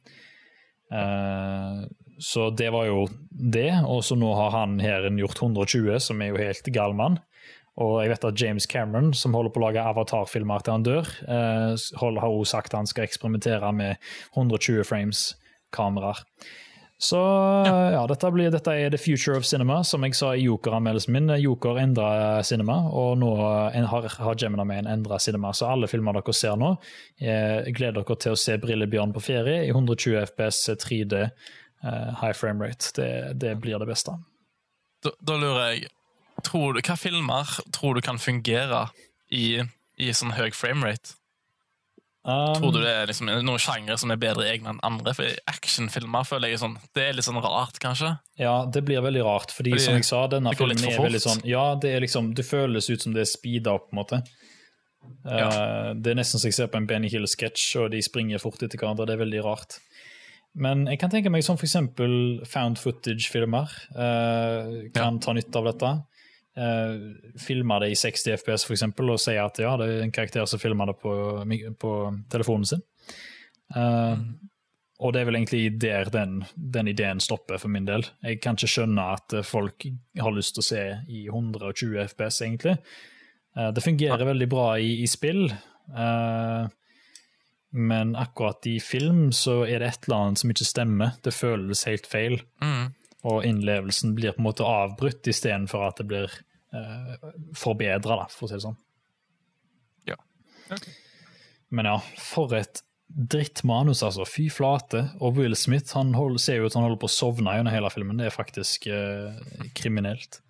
Uh, så det var jo det, og så nå har han her gjort hundre og tjue, som er jo helt gal mann. Og jeg vet at James Cameron, som holder på å lage avatar-filmer til han dør, uh, har også sagt at han skal eksperimentere med hundre og tjue frames kameraer. Så ja, ja dette, blir, dette er the future of cinema, som jeg sa i Joker-anmeldelsen min. Joker endret cinema, og nå har, har Gemini Man endret cinema. Så alle filmer dere ser nå, jeg gleder dere til å se Brillebjørn på ferie i hundre og tjue F P S, tre D, uh, high frame rate. Det, det blir det beste. Da, da lurer jeg, tror du, hva filmer tror du kan fungere i, i sånn høy framerate? Um, Tror du det er liksom noen genre som er bedre egne enn andre? For actionfilmer føler jeg sånn, det er litt sånn rart, kanskje. Ja, det blir veldig rart, fordi, fordi som jeg sa, denne det går litt filmen for er veldig sånn, ja, det er liksom, det føles ut som det er speedet opp på en måte. Ja. Uh, det er nesten som jeg ser på en Benny Hill-sketsj, og de springer fort etter hverandre, det er veldig rart. Men jeg kan tenke meg som for eksempel found footage-filmer uh, kan Ja. ta nytte av dette. Uh, filmer det i seksti F P S for eksempel, og sier at ja, det er en karakter som filmer det på, på telefonen sin. Uh, mm. Og det er vel egentlig der den, den ideen stopper for min del. Jeg kan ikke skjønne at folk har lyst til å se i hundre og tjue F P S egentlig. Uh, det fungerer ja. veldig bra i, i spill, uh, men akkurat i film så er det et eller annet som ikke stemmer. Det føles helt feil. Mm. Og innlevelsen blir på en måte avbrutt i stedet for at det blir uh, forbedret, da, for å si det sånn. Ja. Okay. Men ja, for et drittmanus, altså. Fy flate. Og Will Smith, han hold, ser jo ut han holder på å sovne under hele filmen. Det er faktisk uh, kriminelt.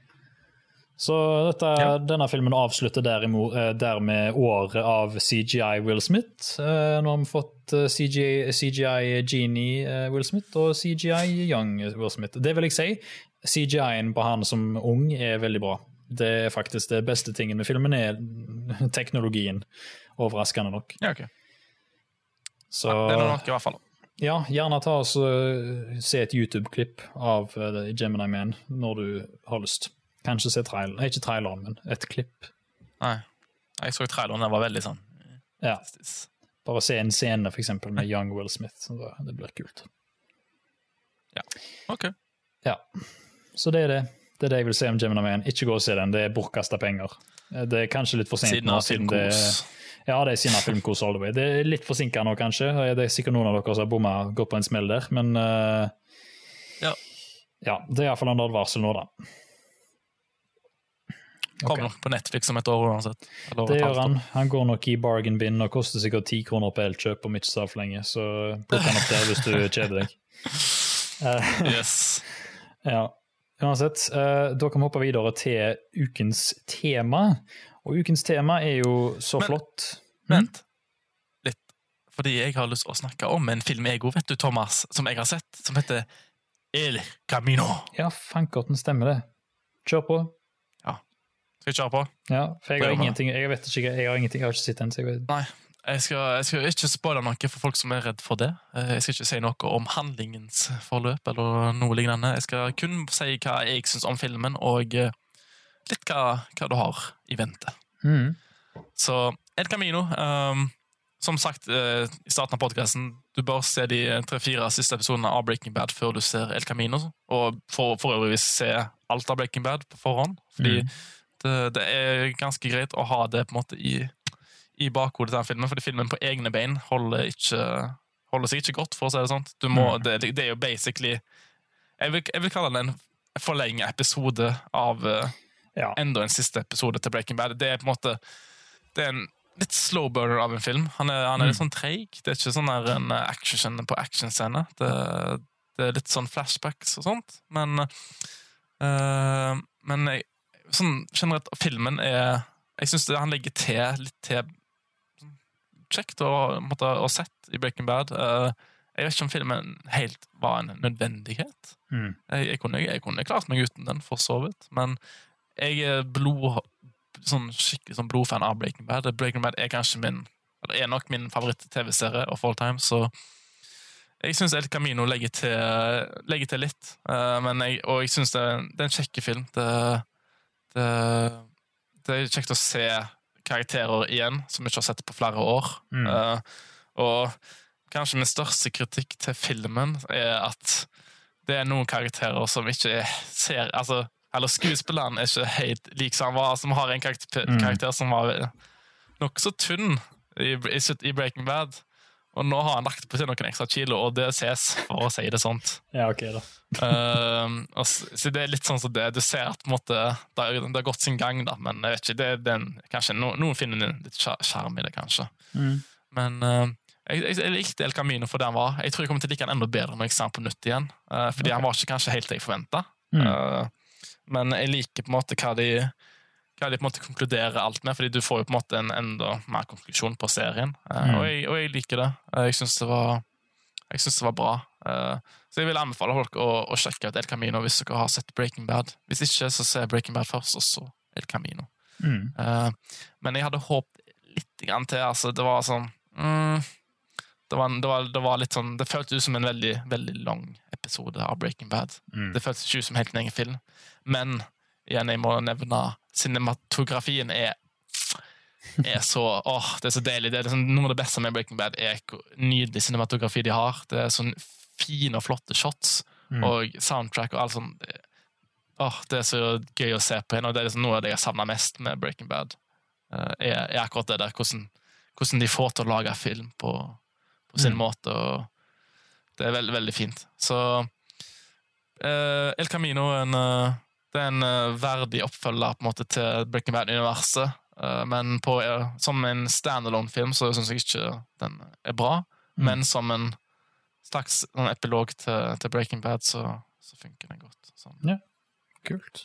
Så dette, ja. denne filmen avslutter derimot, uh, dermed året av C G I Will Smith. Uh, nå har vi fått uh, C G I, C G I Genie uh, Will Smith og C G I Young Will Smith. Det vil jeg si. C G I-en på han som ung er veldig bra. Det er faktisk det beste tingen med filmen er teknologien. Overraskende nok. Ja, ok. Så, ja, det er nok i hvert fall. Ja, gjerne ta oss og se et YouTube-klipp av uh, Gemini Man når du har lyst. Kanskje se traileren, nei, ikke traileren, men et klipp. Nei, jeg så traileren, det var veldig sånn. Ja, bare se en scene for eksempel med Young Will Smith, så det blir kult. Ja, ok. Ja, så det er det. Det er det jeg vil se om Gemini Man. Ikke gå og se den, det er bortkastet penger. Det er kanskje litt for sent siden nå. Av siden det, ja, det er siden av filmkos all the way. Det er litt forsinket nå, kanskje. Det er sikkert noen av dere som har bommet gått på en smell der, men uh, ja. ja, det er i hvert fall en advarsel nå da. Kommer nok på Netflix om et år uansett. Det gjør han. Han går nok i bargain bin og koster sikkert ti kroner på elkjøp om ikke så for lenge, så plukk han opp der hvis du kjeder deg. Uh, yes. Ja, uansett. Uh, da kan vi hoppe videre til ukens tema. Og ukens tema er jo så men, flott. Vent litt, fordi jeg har lyst til å snakke om en film jeg også, vet du, Thomas, som jeg har sett, som heter El Camino. Ja, fankerten stemmer det. Kjør på. Skal jeg kjøre på? Ja, for jeg har ingenting, jeg vet ikke, jeg har ingenting, jeg har ikke sett den, så jeg vet. Nei, jeg skal, jeg skal ikke spoile noe for folk som er redd for det. Jeg skal ikke si noe om handlingens forløp eller noe lignende. Jeg skal kun si hva jeg synes om filmen, og litt hva, hva du har i vente. Mm. Så El Camino, um, som sagt uh, i starten av podcasten, du bør se de tre-fire siste episodene av Breaking Bad før du ser El Camino, og for, for øvrig se alt av Breaking Bad på forhånd, fordi mm. Det, det er ganske greit å ha det på en måte i, i bakhodet til den filmen, fordi filmen på egne bein holder, ikke, holder seg ikke godt, for å si det sånn. Du må, mm. det, det er jo basically jeg vil, jeg vil kalle det en forlengende episode av uh, ja. enda en siste episode til Breaking Bad. Det er på en måte det er en litt slow burner av en film. Han er, han er litt sånn treig. Det er ikke sånn der en action på actionscene. Det, det er litt sånn flashbacks og sånt, men uh, men jeg sånn generelt, filmen er jeg synes det, han legger til litt til kjekt å, måtte, å sett i Breaking Bad. Uh, jeg vet ikke om filmen helt var en nødvendighet. Mm. Jeg, jeg, kunne, jeg kunne klart meg uten den, for så vidt, men jeg er blod, sånn skikkelig sånn blodfan av Breaking Bad. Breaking Bad er kanskje min, eller er nok min favoritt-tv-serie of all time, så jeg synes El Camino legger til, legger til litt, uh, men jeg, og jeg synes det, det er en kjekke film. Det det, det er kjekt å se karakterer igjen, som vi ikke har sett på flere år. Mm. Uh, og kanskje min største kritikk til filmen er at det er noen karakterer som ikke ser, altså, eller skuespilleren er ikke helt lik som han var, som har en karakter, mm. karakter som var nok så tunn i, i, i Breaking Bad, og nå har han lagt på til noen ekstra kilo, og det ses, for å si det sånt. Ja, ok da. uh, og, så det er litt sånn som det, du ser at på en måte, det, har, det har gått sin gang da, men jeg vet ikke, det er den, kanskje, no, noen finner litt skjerm i det kanskje. Mm. Men uh, jeg, jeg, jeg likte El Camino for det han var. Jeg tror jeg kommer til å like han enda bedre når jeg ser han på nytt igjen, uh, fordi okay. han var ikke kanskje helt det jeg forventet. Mm. Uh, men jeg liker på en måte hva de hva de på en måte konkluderer alt med, fordi du får jo på en måte en enda mer konklusjon på serien, uh, mm. og, jeg, og jeg liker det. Uh, jeg synes det var jeg synes det var bra. Uh, så jeg vil anbefale folk å, å sjekke ut El Camino hvis dere har sett Breaking Bad. Hvis ikke, så se Breaking Bad først, og så El Camino. Mm. Uh, men jeg hadde håpet litt grann til, altså det var sånn mm, det, var, det, var, det var litt sånn, det føltes ut som en veldig, veldig lang episode av Breaking Bad. Mm. Det føltes ikke ut som helt en egen film, men igjen, jeg må nevne cinematografien er er så, åh, det er så deilig. Det er liksom, noe av det beste med Breaking Bad er nydelig cinematografi de har. Det er sånn fine og flotte shots, mm. og soundtrack og alt sånt. Det, åh, det er så gøy å se på henne, og det er liksom noe av det jeg savner mest med Breaking Bad. Uh, er, er akkurat det der, hvordan, hvordan de får til å lage film på, på sin mm. måte, og det er veldig, veldig fint. Så uh, El Camino er en uh, det er en uh, verdig oppfølger på en måte til Breaking Bad-universet, uh, men på, uh, som en standalone-film så synes jeg ikke den er bra, mm. men som en slags en epilog til, til Breaking Bad så, så funker den godt. Sånn. Ja, kult.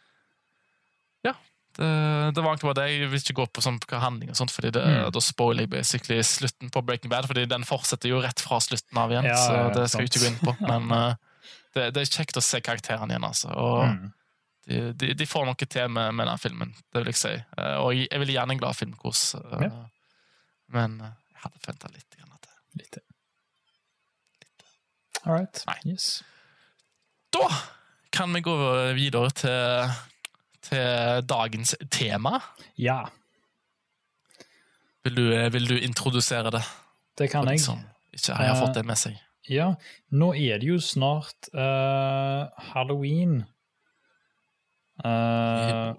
Ja, det, det var ikke bare det. Jeg vil ikke gå på sånn, hva handling og sånt, fordi det, mm. da spoiler jeg basically slutten på Breaking Bad, fordi den fortsetter jo rett fra slutten av igjen, ja, så det skal jeg ikke gå inn på, men uh, det, det er kjekt å se karakterene igjen, altså, og mm. De, de, de får noe til med, med den filmen, det vil jeg si. Uh, og jeg, jeg vil gjerne en glad filmkos, uh, ja. men uh, jeg hadde forventet litt grann til. Litt. Litt. All right. Nei. Yes. Da kan vi gå videre til, til dagens tema. Ja. Vil du, vil du introdusere det? Det kan jeg. Som ikke har uh, fått det med seg. Ja, nå er det jo snart uh, Halloween. Uh,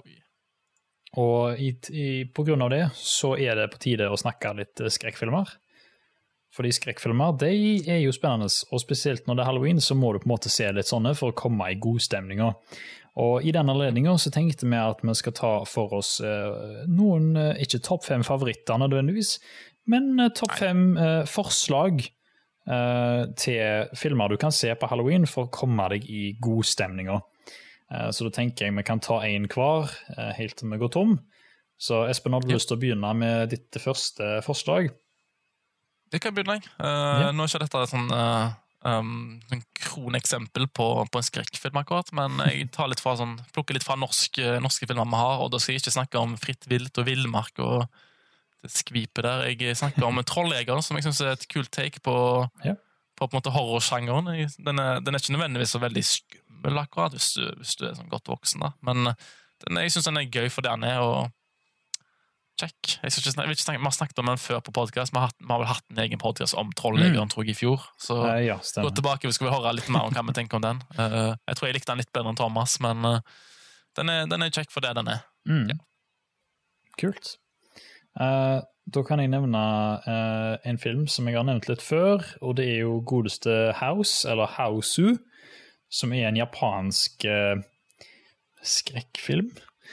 og i, i, på grunn av det så er det på tide å snakke litt skrekkfilmer, fordi skrekkfilmer de er jo spennende, og spesielt når det er Halloween så må du på en måte se litt sånne for å komme i god stemning. Og i denne anledningen så tenkte vi at vi skal ta for oss uh, noen, uh, ikke topp fem favoritter nødvendigvis, men uh, topp fem uh, forslag uh, til filmer du kan se på Halloween for å komme deg i god stemning. Så da tenker jeg vi kan ta en hver helt til vi går tom. Så Espen, har du ja. lyst til å begynne med ditt første forslag? Det kan jeg begynne. Uh, ja. Nå er ikke dette et sånn, uh, um, sånn kroneksempel på, på en skrekkfilm akkurat, men jeg tar litt fra, sånn, plukker litt fra norsk, norske filmer vi har, og da skal jeg ikke snakke om Fritt vilt og Villmark og det skvipet der. Jeg snakker om Trolljeger, som jeg synes er et kult take på, ja. på, på en måte horrorsjangeren. Den er, den er ikke nødvendigvis så veldig skummel akkurat, hvis du, hvis du er sånn godt voksen da. Men den, jeg synes den er gøy for det den er, og check. Jeg, ikke, jeg vil ikke snakke, vi har snakket om den før på podcast, vi har, hatt, vi har vel hatt en egen podcast om Trolljegeren, mm. tror jeg, i fjor. Så uh, ja, gå tilbake, vi skal høre litt mer om hva vi tenker om den. Uh, jeg tror jeg likte den litt bedre enn Thomas, men uh, den, er, den er check for det den er. Mm. Ja. Kult. Uh, da kan jeg nevne uh, en film som jeg har nevnt litt før, og det er jo godeste House, eller Houseu, som er en japansk uh, skrekkfilm,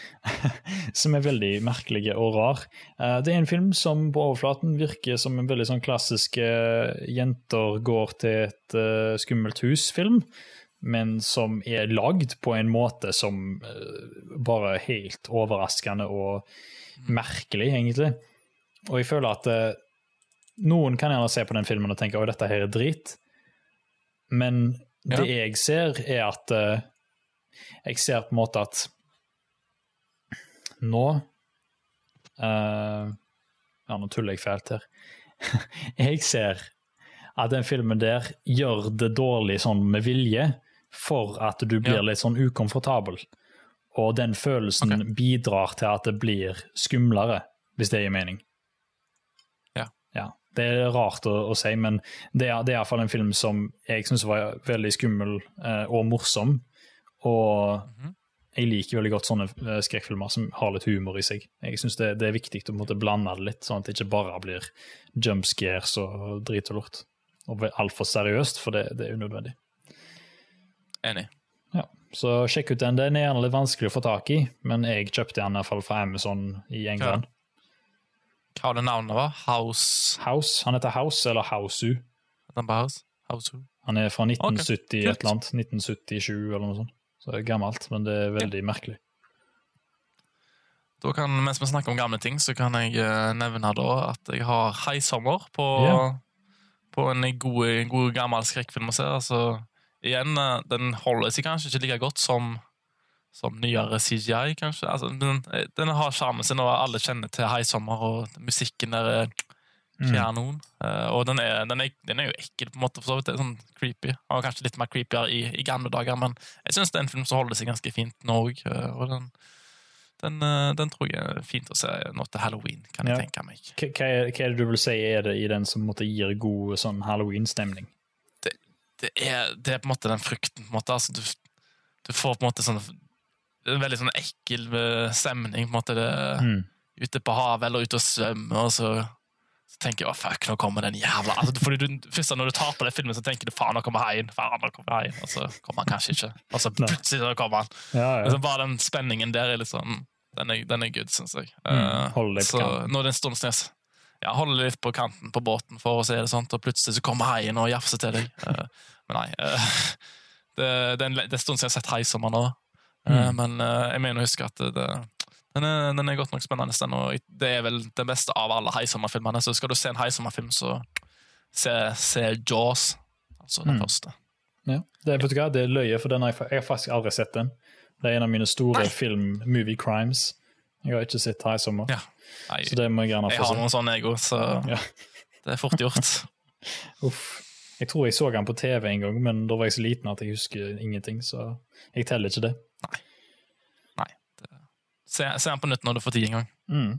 som er veldig merkelig og rar. Uh, det er en film som på overflaten virker som en veldig sånn klassisk uh, jenter går til et uh, skummelt hus-film, men som er lagd på en måte som uh, bare er helt overraskende og merkelig, egentlig. Og jeg føler at uh, noen kan gjerne se på den filmen og tenke, å, dette her er drit, men ja. det jeg ser er at uh, jeg ser på en måte at nå uh, ja, nå tuller jeg fælt her jeg ser at den filmen der gjør det dårlig sånn med vilje for at du blir ja. litt sånn ukomfortabel, og den følelsen okay. bidrar til at det blir skumlere, hvis det gir mening. Ja. Ja, det er rart å, å si, men det er, det er i hvert fall en film som jeg synes var veldig skummel eh, og morsom, og mm-hmm. jeg liker veldig godt sånne eh, skrekkfilmer som har litt humor i seg. Jeg synes det, det er viktig å måtte blande det litt, sånn at det ikke bare blir jumpscares og drit og lort, og alt for seriøst, for det, det er unødvendig. Enig. Ja, så sjekk ut den. Den er gjerne litt vanskelig å få tak i, men jeg kjøpte den i hvert fall fra Amazon i England. Hva var det navnet var? House? House. Han heter House, eller Houseu. Han er House? Houseu. Han er fra nitten sytti okay. et eller annet, nitten syttisju eller noe sånt. Så det er gammelt, men det er veldig ja. merkelig. Da kan, mens vi snakker om gamle ting, så kan jeg nevne da at jeg har Heisommer på, yeah. på en god, god gammel skrekkfilm å se. Altså, igjen, den holder seg kanskje ikke like godt som, som nyere C G I, kanskje. Altså, den, den har charmen sin, og alle kjenner til Heisommer, og musikken der er kanon. Mm. Uh, og den er, den, er, den er jo ekkel på en måte, for så vidt. Det er sånn creepy. Og kanskje litt mer creepyere i, i gamle dager, men jeg synes det er en film som holder seg ganske fint nå også, uh, og den Den, den tror jeg er fint å se nå til Halloween, kan jeg ja. tenke meg. Hva er, hva er det du vil si er det i den som måtte gir god sånn Halloween-stemning? Det, det, er, det er på en måte den frykten, på en måte. Altså, du, du får på en måte sånn en veldig sånn ekkel stemning, på en måte. Det, mm. Ute på havet eller ute og svømme, og så, så tenker jeg, å fuck, nå kommer den jævla... Altså, fordi du, først når du tar på den filmen, så tenker du, faen, nå kommer heien, faen, nå kommer heien, og så kommer han kanskje ikke. Og så plutselig så kommer han. Ja, ja. Så bare den spenningen der er litt sånn, den er, den er good, synes jeg. Mm, hold litt på så kanten. Når det er en stund snes, ja, hold litt på kanten på båten for å se det sånt, og plutselig så kommer heien og jafser til deg. Uh, men nei, uh, det, det er en det er stund siden jeg har sett Heisommer nå, uh, mm. men uh, jeg mener å huske at det, den, er, den er godt nok spennende, den, og det er vel det beste av alle Heisommer-filmene, så skal du se en Heisommer-film, så se, se Jaws, altså den mm. første. Ja, det er, vet du hva, det er løye, for den har jeg, jeg har faktisk aldri sett den. Det er en av mine store Nei. film-movie crimes. Jeg har ikke sett Heisommer. Ja. Nei, så det må jeg gjerne få se. Jeg har noen sånne ego, så ja. det er fort gjort. Uff. Jeg tror jeg så den på T V en gang, men da var jeg så liten at jeg husker ingenting, så jeg teller ikke det. Nei. Nei. Det... Se, se den på nytt når du får tid en gang. Mm.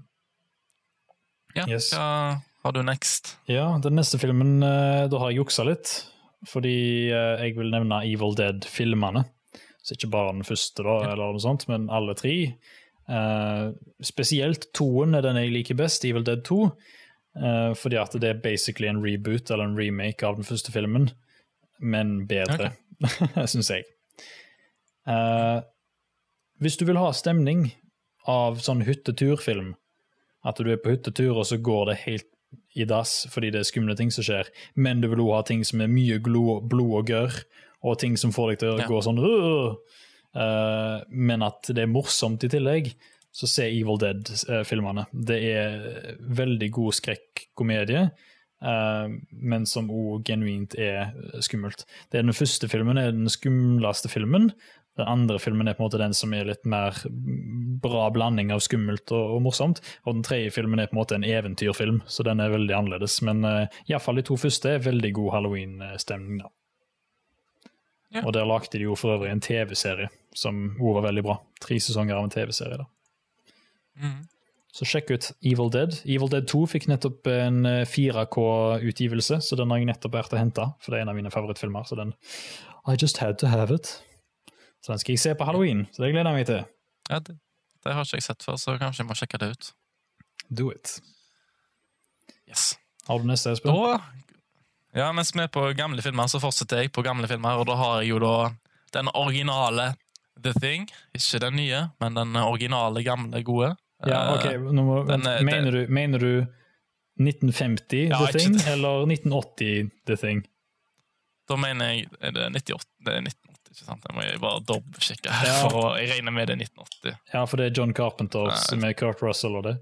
Ja, yes. Hva har du next? Ja, den neste filmen, da har jeg jukset litt, fordi jeg vil nevne Evil Dead-filmene. Så ikke bare den første da, ja. eller noe sånt, men alle tre. Uh, spesielt toen er den jeg liker best, Evil Dead to, uh, fordi at det er basically en reboot eller en remake av den første filmen, men bedre, okay. synes jeg. Uh, hvis du vil ha stemning av sånn hytteturfilm, at du er på hyttetur og så går det helt i dass fordi det er skumle ting som skjer, men du vil også ha ting som er mye blod, blod og gørr, og ting som får deg til å ja. gå sånn uh, men at det er morsomt i tillegg, så se Evil Dead-filmene. Det er veldig god skrekkomedie, uh, men som også genuint er skummelt. Det er den første filmen er den skumleste filmen, den andre filmen er på en måte den som er litt mer bra blanding av skummelt og, og morsomt, og den tredje filmen er på en måte en eventyrfilm, så den er veldig annerledes, men uh, i hvert fall de to første er veldig god Halloween-stemning da. Ja. Og der lagde de jo for øvrig en T V-serie som også var veldig bra. Tre sesonger av en T V-serie da. Mm. Så sjekk ut Evil Dead. Evil Dead to fikk nettopp en fire K-utgivelse, så den har jeg nettopp vært å hente, for det er en av mine favorittfilmer, så den I just had to have it. Så den skal jeg se på Halloween, så det gleder jeg meg til. Ja, det, det har ikke jeg sett før, så kanskje jeg må sjekke det ut. Do it. Yes. Har du neste, Espen? Da... Ja, mens vi er på gamle filmer, så fortsetter jeg på gamle filmer, og da har jeg jo da den originale The Thing, ikke den nye, men den originale, gamle, gode. Ja, ok, nå må, den, mener, den, du, mener du nitten femti ja, The Thing, ikke, eller nitten åtti The Thing? Da mener jeg, er det nittiåtte, det er nitten åtti, ikke sant? Jeg må jeg bare dobbeltsjekke her, ja. for å, jeg regner med det nitten åtti. Ja, for det er John Carpenter ja. med Kurt Russell og det.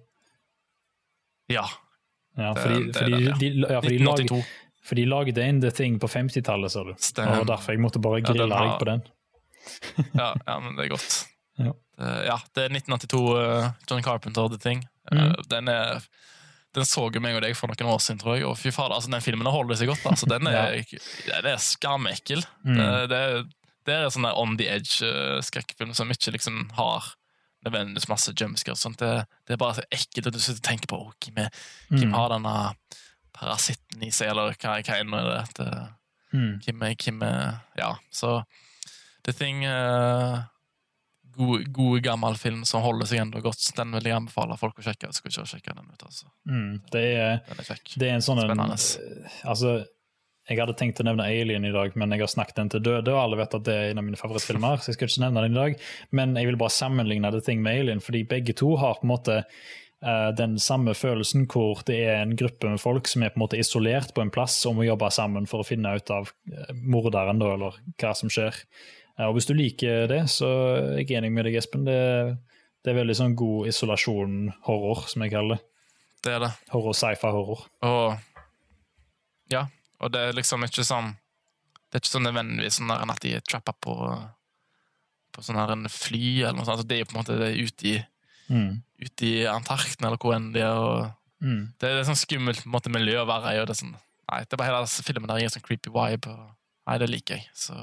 Ja. Ja, fordi, det, fordi, det, ja. De, ja, fordi nitten åttito. Lag, For de lagde inn The Thing på femtitallet, sa du. Stem. Og derfor jeg måtte bare grille ja, deg har... på den. ja, ja, men det er godt. Ja, uh, ja det er nitten åttito uh, John Carpenter, The Thing. Uh, mm. Den er... Den så jo meg og deg for noen år siden, tror jeg. Og fy fader, altså, den filmen holder seg godt. Altså, den er, ja. den er skamekkel. Mm. Det, det, det er sånn der on the edge uh, skrekkfilm som ikke liksom har nødvendigvis masse jumpscares. Sånt. Det, det er bare så ekkelt at du sitter og tenker på oh, hvem, er, hvem har denne parasitten i seg, eller hva, hva er det? det mm. Hvem er, hvem er, ja, så The Thing uh, god, god gammel film som holder seg enda godt. Den vil jeg anbefale folk å sjekke. Jeg skal ikke sjekke den ut, altså. Mm, det, er, er det er en sånn en, altså, jeg hadde tenkt å nevne Alien i dag, men jeg har snakket den til døde, og alle vet at det er en av mine favorittfilmer, så jeg skal ikke nevne den i dag. Men jeg vil bare sammenligne The Thing med Alien, fordi begge to har på en måte uh, den samme følelsen hvor det er en gruppe med folk som er på en måte isolert på en plass og må jobbe sammen for å finne ut av uh, morderen da, eller hva som skjer. Uh, og hvis du liker det, så er jeg enig med deg, Espen. Det, det er veldig sånn god isolasjon-horror, som jeg kaller det. Det er det. Horror, sci-fi-horror. Og ja, og det er liksom ikke sånn det er ikke sånn nødvendigvis sånn der at de er trappet på på sånn her en fly eller noe sånt, altså det er jo på en måte ute i mm. ute i Antarkten eller hvor enn de er, og mm. det er sånn skummelt på en måte miljø å være i, og det er sånn, nei, det er bare hele filmen der gir sånn creepy vibe, og nei, det liker jeg, så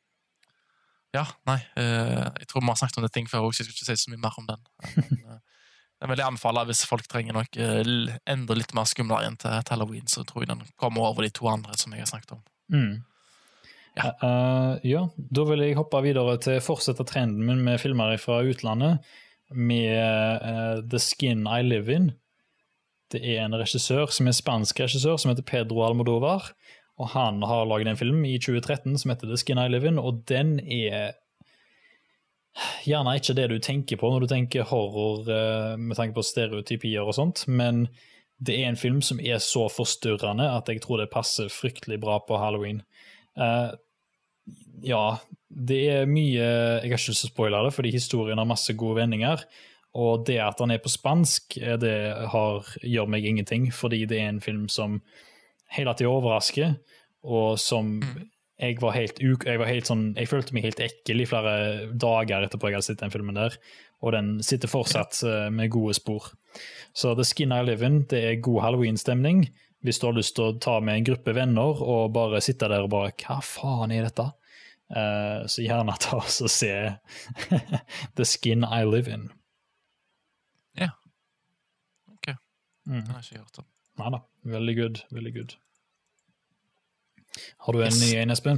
ja, nei, eh, jeg tror vi har snakket om det ting før også, jeg skal ikke si så mye mer om den, men den vil jeg anbefale hvis folk trenger noe enda litt mer skumlere inn til Halloween, så tror jeg den kommer over de to andre som jeg har snakket om. Mm. Ja. Uh, ja, da vil jeg hoppe videre til fortsette trenden min med filmer fra utlandet, med uh, The Skin I Live In. Det er en regissør som er spansk regissør, som heter Pedro Almodóvar, og han har laget en film i tjue tretten som heter The Skin I Live In, og den er gjerne ikke det du tenker på når du tenker horror med tanke på stereotypier og sånt, men det er en film som er så forstyrrende at jeg tror det passer fryktelig bra på Halloween. Uh, ja, det er mye, jeg har ikke lyst til å spoile det, fordi historien har masse gode vendinger, og det at han er på spansk, det har, gjør meg ingenting, fordi det er en film som hele tiden overrasker, og som Jeg var helt, jeg var helt sånn, jeg følte meg helt ekkel i flere dager etterpå jeg hadde sett den filmen der, og den sitter fortsatt med gode spor. Så The Skin I Live In, det er god Halloween-stemning, hvis du har lyst til å ta med en gruppe venner og bare sitte der og bare, hva faen er dette? Uh, så gjerne ta oss og se The Skin I Live In. Ja, ok. Mm. Det har jeg ikke gjort det. Neida, veldig good, veldig good. Har du en yes. ny en, Espen?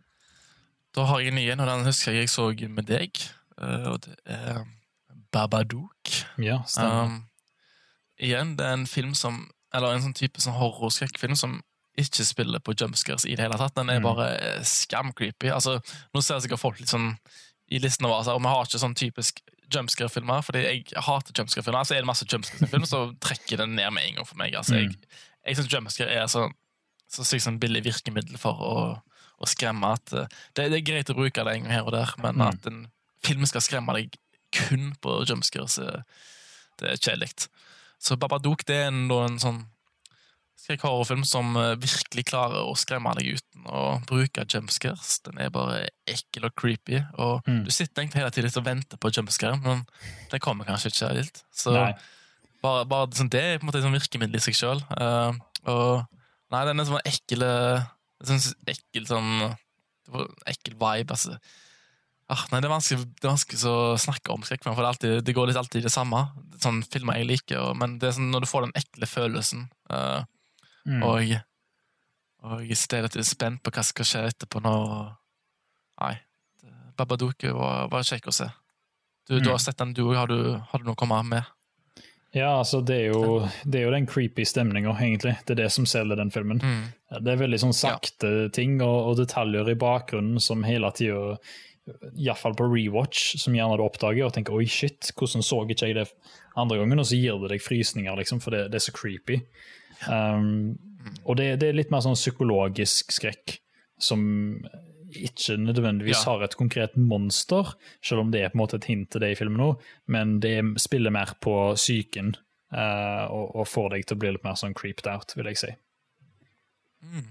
Da har jeg en ny en, og den husker jeg jeg så med deg, og det er Babadook. Ja, stemmer. Um, igjen, det er en film som, eller en sånn type sånn horror-skrekkfilm som ikke spiller på jumpscares i det hele tatt. Den er mm. bare scam-creepy. Altså, nå ser jeg sikkert folk litt sånn i listen av oss, og vi har ikke sånn typisk jumpscare-filmer, fordi jeg hater jumpscare-filmer. Altså, er det masse jumpscare-filmer, så trekker den ned med en gang for meg. Altså, jeg, jeg synes jumpscare er sånn så sykt sånn billig virkemiddel for å, å skremme at det, det er greit å bruke det en gang her og der, men mm. at en film skal skremme deg kun på jumpscares, det er kjedelig. Så Babadook, det er en, en sånn skrekk-horrorfilm som virkelig klarer å skremme deg uten å bruke jumpscares. Den er bare ekkel og creepy, og mm. du sitter egentlig hele tiden og venter på jumpscare, men det kommer kanskje ikke helt. Så bare, bare sånn, det er på en måte et sånn virkemiddel i seg selv, uh, og nei, den er sånn ekkel, sånn ekkel, sånn, ekkel vibe, altså. Ah, nei, det er vanskelig, det er vanskelig å snakke om skrekkfilm, for det, alltid, det går litt alltid det samme, sånn filmer jeg liker, og, men det er sånn når du får den ekle følelsen, uh, mm. og, og jeg stedet er spent på hva skal skje etterpå nå, nei, Babadook var, var kjekk å se. Du, mm. du har sett den, du, har du, har du noe å komme med? Ja, altså det er, jo, det er jo den creepy stemningen egentlig, det er det som selger den filmen. Mm. Det er veldig sånn sakte ja. ting og, og detaljer i bakgrunnen som hele tiden, i hvert fall på rewatch, som gjerne du oppdager og tenker, oi shit, hvordan så ikke jeg det andre gangen, og så gir det deg frysninger liksom, for det, det er så creepy. Um, og det, det er litt mer sånn psykologisk skrekk, som ikke nødvendigvis ja. har et konkret monster, selv om det er på en måte et hint til det i filmen nå, men det spiller mer på psyken uh, og, og får deg til å bli litt mer sånn creeped out, vil jeg si. Mm.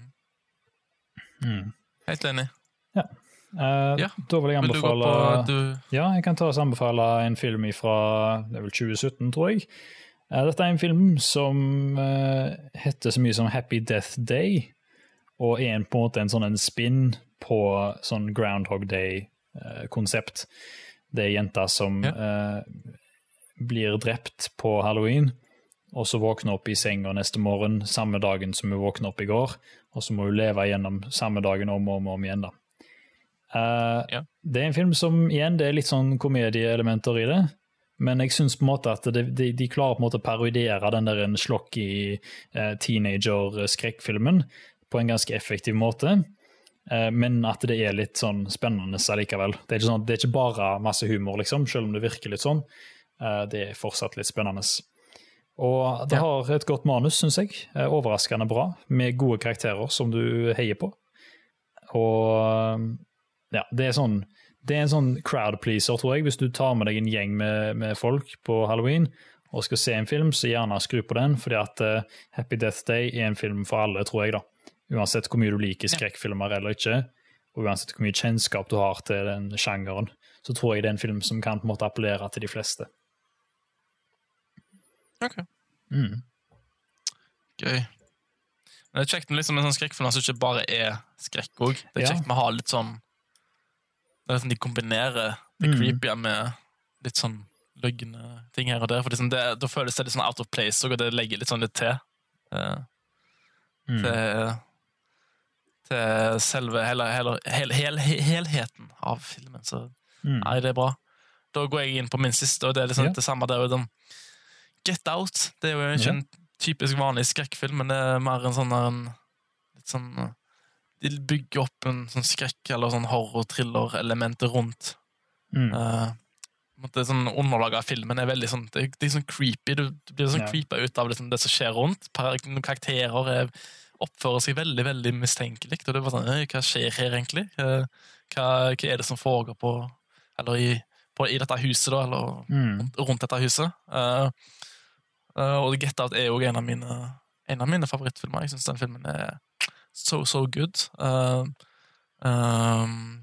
Mm. Helt enig. Ja. Uh, ja. Da vil jeg anbefale vil du gå på, du... Ja, jeg kan ta oss anbefale en film fra det er vel tjue sytten, tror jeg. Uh, dette er en film som uh, heter så mye som Happy Death Day, og er en, på en måte en sånn en spin på sånn Groundhog Day-konsept. Det er jenter som Ja. eh, blir drept på Halloween, og så våkner opp i senga neste morgen, samme dagen som hun våkner opp i går, og så må hun leve gjennom samme dagen om og om, om igjen. da. Eh, Ja. Det er en film som, igjen, det er litt sånn komedieelementer i det, men jeg synes på en måte at det, de, de klarer på en måte å parodiere den der en slokk i eh, teenager-skrekkfilmen på en ganske effektiv måte, eh, men at det er litt sånn spennende allikevel. Det er ikke, sånn, det er ikke bare masse humor, liksom, selv om det virker litt sånn. Eh, det er fortsatt litt spennende. Og det Ja. har et godt manus, synes jeg. Eh, overraskende bra, med gode karakterer som du heier på. Og ja, det er sånn det er en sånn crowd pleaser, tror jeg. Hvis du tar med deg en gjeng med, med folk på Halloween og skal se en film, så gjerne skru på den, fordi at uh, Happy Death Day er en film for alle, tror jeg da. Uansett hvor mye du liker skrekkfilmer eller ikke, og uansett hvor mye kjennskap du har til den sjangeren, så tror jeg det er en film som kan på en måte appellere til de fleste. Ok. Mm. Gøy. Men det er kjekt med liksom en sånn skrekkfilm som ikke bare er skrekk også. Det er Ja. kjekt med å ha litt sånn det er sånn de kombinerer det Mm. creepy med litt sånn løgne ting her og der. For liksom det, da føles det litt sånn out of place, og det legger litt sånn litt til. Uh, Mm. til, til selve hele, hele, hel, hel, helheten av filmen. Så Mm. nei, det er bra. Da går jeg inn på min siste, og det er liksom Ja. det samme der. Og den Get Out. Det er jo ikke Ja. en typisk vanlig skrekkfilm, men det er mer en sånn en, litt sånn de bygger opp en sånn skrekk eller sånn horror-thriller-elementer rundt. Mm. Uh, det sånn Underlaget av filmen er veldig sånn, det, det er sånn creepy. Du, du blir sånn Ja. creepet ut av liksom, det som skjer rundt. Karakterer er, oppfører seg veldig veldig mistenkelig. Og det er bare sånn, «Øy, hva skjer her egentlig? Uh, hva, hva er det som foregår på eller i, på, i dette huset, da? Eller Mm. rundt dette huset? Uh, uh, og Get Out er jo en av mine, en av mine favorittfilmer. Jeg synes den filmen er so, so good. Uh, um,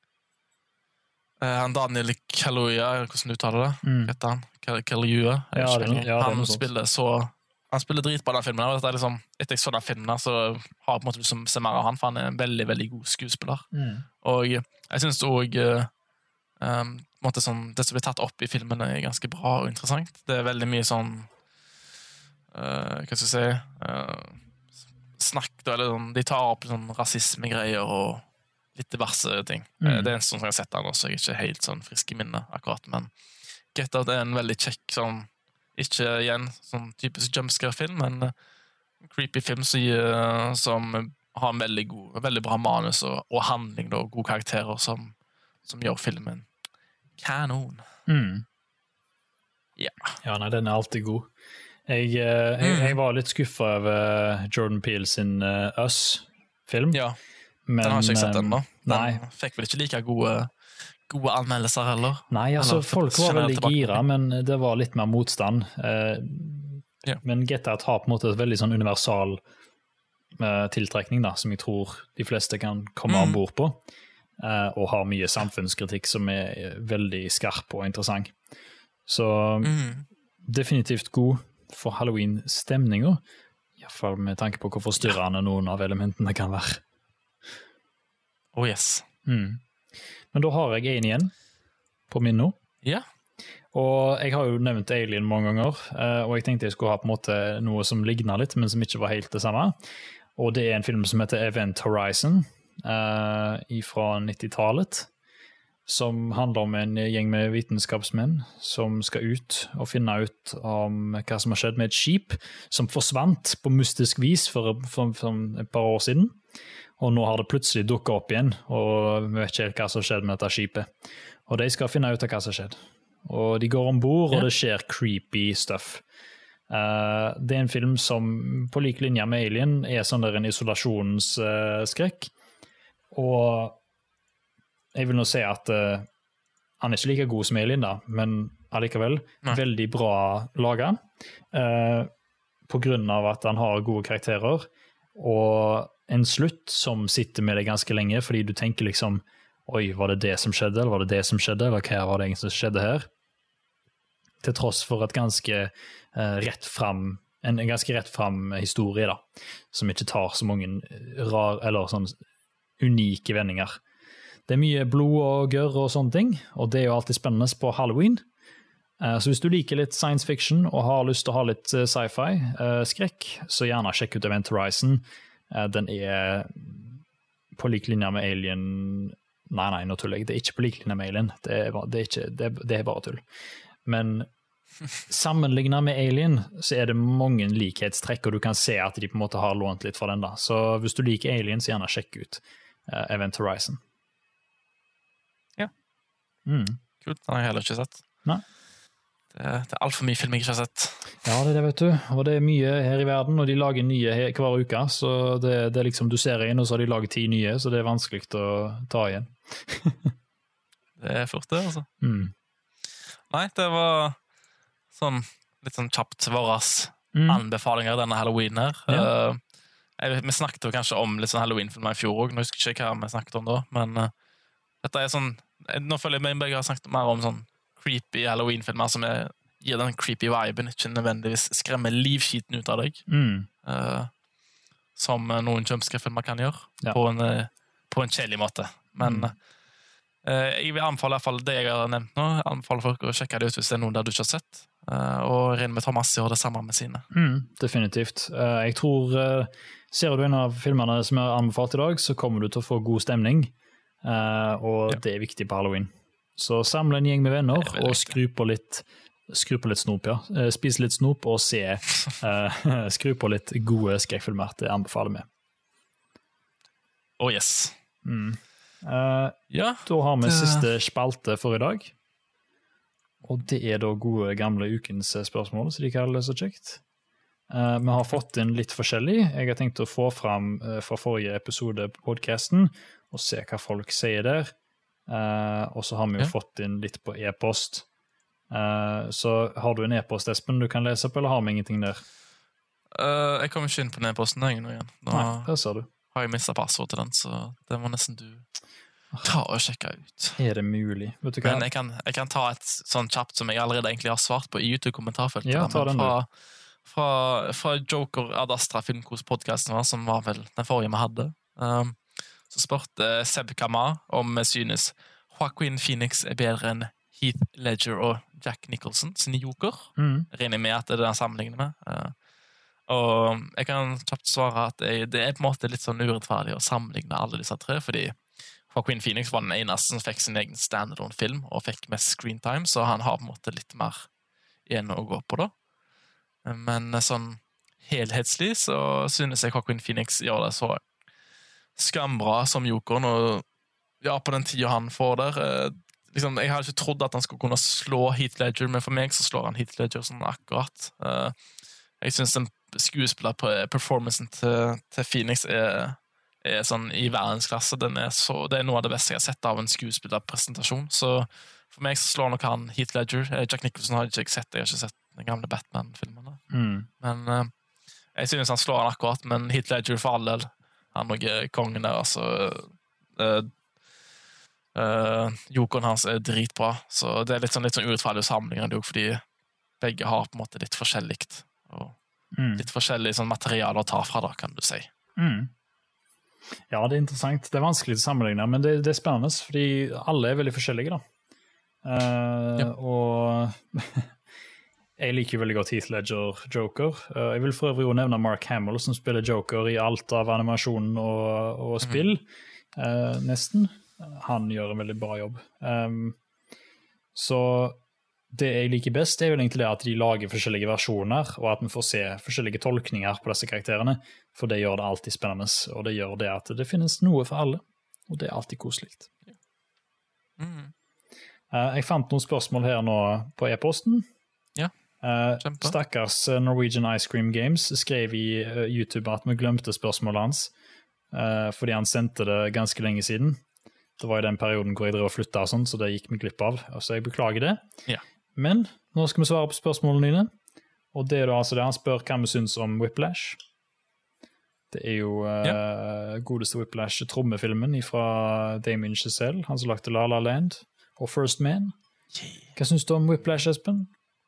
uh, Daniel Kaluuya, hvordan du uttaler det? Mm. Heter han? Kal- Kaluuya? Jeg Ja, vet det er ikke. noe- ja, det er han noe sånt. spiller så han spiller drit på den filmen. Og det er liksom, etter jeg så den filmen, her, så har jeg på en måte liksom se mer av han, for han er en veldig veldig god skuespiller. Mm. Og jeg synes òg um, sånn, det som blir tatt opp i filmen, er ganske bra og interessant. Det er veldig mye sånn uh, Hva skal jeg si uh, snakk, da, eller sånn, de tar opp sånn rasismegreier og litt diverse ting. Mm. Uh, det er en sånn som jeg har sett den også, jeg er ikke helt sånn frisk i minnet akkurat, men Get Out er en veldig kjekk sånn, ikke igjen sånn typisk jumpscare-film, men uh, creepy film som, uh, som har en veldig god, veldig bra manus og, og handling da, og gode karakterer som, som gjør filmen kanon. Mm. Ja. Ja, nei, den er alltid god. Jeg, eh, jeg, Mm. jeg var litt skuffet over Jordan Peele sin uh, Us-film. Ja, men, den har ikke jeg sett eh, ennå. Den Nei, fikk vel ikke like gode, gode anmeldelser heller. nei, altså Eller, folk var generelt veldig tilbake. gira, men det var litt mer motstand. Eh, Ja. Men Get Out har på en måte et veldig sånn universal eh, tiltrekning, da, som jeg tror de fleste kan komme Mm. om bord på, eh, og har mye samfunnskritikk som er veldig skarp og interessant. Så Mm. definitivt god for Halloween-stemninga, i hvert fall med tanke på hvor forstyrrende noen av elementene kan være. Oh yes. Mm. Men da har jeg en igjen på min nå. Ja. Og jeg har jo nevnt Alien mange ganger, eh, og jeg tenkte jeg skulle ha på en måte noe som lignet litt, men som ikke var helt det samme. Og det er en film som heter Event Horizon, eh, fra nittitallet, som handler om en gjeng med vitenskapsmenn som skal ut og finne ut om hva som har skjedd med et skip som forsvant på mystisk vis for, for, for et par år siden. Og nå har det plutselig dukket opp igjen, og vi vet ikke helt hva som har skjedd med dette skipet. Og de skal finne ut av hva som har skjedd. Og de går ombord, Ja. og det skjer creepy stuff. Uh, det er en film som på lik linje med Alien er sånn der en isolasjonsskrekk. Uh, og jeg vil nå si at uh, han er ikke like god som Alien, da, men allikevel Nei. veldig bra laget. Uh, på grunn av at han har gode karakterer, og en slutt som sitter med deg ganske lenge, fordi du tenker liksom, oi, var det det som skjedde, eller var det det som skjedde, eller hva var det egentlig som skjedde her? Til tross for et ganske uh, rett fram, en ganske rett fram historie, da, som ikke tar så mange rar, eller sånn unike vendinger. Det er mye blod og gørr og sånne ting, og det er jo alltid spennende på Halloween. Så hvis du liker litt science fiction og har lyst til å ha litt sci-fi-skrekk, så gjerne sjekk ut Event Horizon. Den er på lik linje med Alien. Nei, nei, nå tuller jeg. Det er ikke på lik linje med Alien. Det er, det er, ikke, det er, det er bare tull. Men sammenlignet med Alien, så er det mange likhetstrekk, og du kan se at de på en måte har lånt litt fra den da. Så hvis du liker Alien, så gjerne sjekk ut Event Horizon. Mm. Kult, den har jeg heller ikke sett. Nei. Det, det er alt for mye film jeg ikke har sett. Ja, det er det, vet du. Og det er mye her i verden, og de lager nye her, hver uke, så det, det er liksom, du ser inn, og så har de laget ti nye, så det er vanskelig å ta igjen. Det er fort det, altså. Mm. Nei, det var sånn, litt sånn kjapt våres mm. anbefalinger denne Halloween her. Ja. Uh, jeg, vi snakket jo kanskje om litt sånn Halloween-filmer i fjor også, nå husker jeg ikke hva vi snakket om da, men uh, dette er sånn, nå føler jeg meg begge har snakket mer om sånn creepy Halloween-filmer som er, gir den creepy viben, ikke nødvendigvis skremmer livskiten ut av deg, mm. uh, som noen jumpscare-filmer kan gjøre, ja. på, en, på en kjedelig måte. Men mm. uh, jeg vil anbefale i hvert fall det jeg har nevnt nå, jeg anbefaler folk å sjekke det ut hvis det er noen der du ikke har sett, uh, og Reine med Thomas gjør det samme med sine. Mm, definitivt. Uh, jeg tror, uh, ser du en av filmene som jeg har anbefalt i dag, så kommer du til å få god stemning. Uh, og ja. Det er viktig på Halloween. Så samle en gjeng med venner og skru på litt skru på litt snop, ja. Uh, spis litt snop og se uh, skru på litt gode skrekkfilmer. Det anbefaler vi. Oh yes. Mm. Uh, ja, da har vi det... siste spalte for i dag. Og det er da gode gamle ukens spørsmål, så de kaller det så kjekt. Uh, vi har fått inn litt forskjellig. Jeg har tenkt å få fram uh, fra forrige episode på podcasten og se hva folk sier der. Uh, og så har vi jo ja. fått inn litt på e-post. Uh, så har du en e-post, Espen, du kan lese på, eller har vi ingenting der? Uh, jeg kommer ikke inn på den e-posten igjen. Nå Nei, det ser du. Har jeg mistet passord til den, så det må nesten du ta og sjekke ut. Er det mulig? Vet du hva? Men jeg kan, jeg kan ta et sånn kjapt som jeg allerede egentlig har svart på i YouTube-kommentarfeltet. Ja, ta den fra, fra, fra Joker Ad Astra Filmkos-podcasten, som var vel den forrige vi hadde. Um, Så spørte Seb Kama om vi synes Joaquin Phoenix er bedre enn Heath Ledger og Jack Nicholson sin Joker. Mm. Regner med at det er det han sammenligner med. Uh, og jeg kan kjapt svare at det, det er på en måte litt sånn urettferdig å sammenligne alle disse tre, fordi Joaquin Phoenix var den eneste som fikk sin egen standalone-film og fikk mest screentime, så han har på en måte litt mer igjen å gå på da. Men sånn helhetslig så synes jeg Joaquin Phoenix gjør det så skambra som Jokeren, og ja, på den tiden han får der, eh, liksom, jeg hadde ikke trodd at han skulle kunne slå Heath Ledger, men for meg så slår han Heath Ledger sånn akkurat. Eh, jeg synes den skuespillerperformancen til, til Phoenix er, er sånn i verdensklasse. Den er så, det er noe av det beste jeg har sett av en skuespillerpresentasjon, så for meg så slår nok han Heath Ledger. Jack Nicholson har ikke jeg sett, jeg har ikke sett den gamle Batman-filmen. Mm. Men eh, jeg synes han slår han akkurat, men Heath Ledger for all del, han er kongen der, altså uh, uh, Jokeren hans er dritbra, så det er litt sånn, litt sånn urettferdig sammenligning, fordi begge har på en måte litt forskjelligt, og mm. litt forskjellig sånn materiale å ta fra da, kan du si. Mm. Ja, det er interessant. Det er vanskelig å sammenligne, men det, det er spennende, fordi alle er veldig forskjellige da. Uh, ja. Og jeg liker veldig godt Heath Ledger Joker. Uh, jeg vil for øvrig jo nevne Mark Hamill, som spiller Joker i alt av animasjon og, og spill. Mm. Uh, nesten. Han gjør en veldig bra jobb. Um, så det jeg liker best er vel egentlig det at de lager forskjellige versjoner, og at vi får se forskjellige tolkninger på disse karakterene, for det gjør det alltid spennende, og det gjør det at det finnes noe for alle, og det er alltid koselig. Mm. Uh, jeg fant noen spørsmål her nå på e-posten. Ja. Uh, stakkars Norwegian Ice Cream Games skrev i uh, YouTube at vi glemte spørsmålet hans uh, fordi han sendte det ganske lenge siden. Det var i den perioden hvor jeg drev og flyttet og sånn, så det gikk vi glipp av, så jeg beklager det. Ja. Men nå skal vi svare på spørsmålene dine, og det er da altså det han spør hva vi synes om Whiplash. Det er jo uh, ja. godeste Whiplash trommefilmen fra Damien Chazelle, han som lagte La La Land og First Man. Hva synes du om Whiplash, Espen?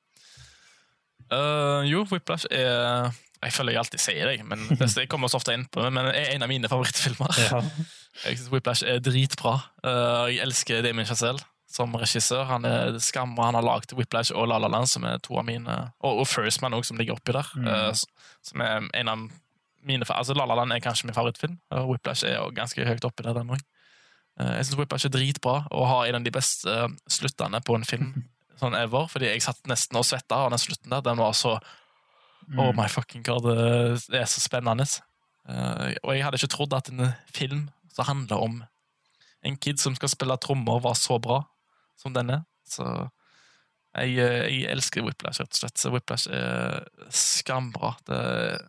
Uh, jo, Whiplash er, jeg føler jeg alltid sier det, men det kommer så ofte inn på, men er en av mine favorittfilmer. Ja. Jeg synes Whiplash er dritbra. Uh, jeg elsker Damien Chazelle som regissør. Han er skam, og han har laget Whiplash og La La Land, som er to av mine, og, og First Man også, som ligger oppi der. Mm. Uh, som er en av mine, altså La La Land er kanskje min favorittfilm, og Whiplash er jo ganske høyt oppi der den også. Uh, jeg synes Whiplash er dritbra, og har en av de beste uh, sluttene på en film, sånn ever, fordi jeg satt nesten og svettet av den slutten der. Den var så, mm. oh my fucking god, det er så spennende. Uh, og jeg hadde ikke trodd at en film som handler om en kid som skal spille trommer var så bra som den er. Så jeg, jeg elsker Whiplash, rett og slett. Så Whiplash er skambra. Det,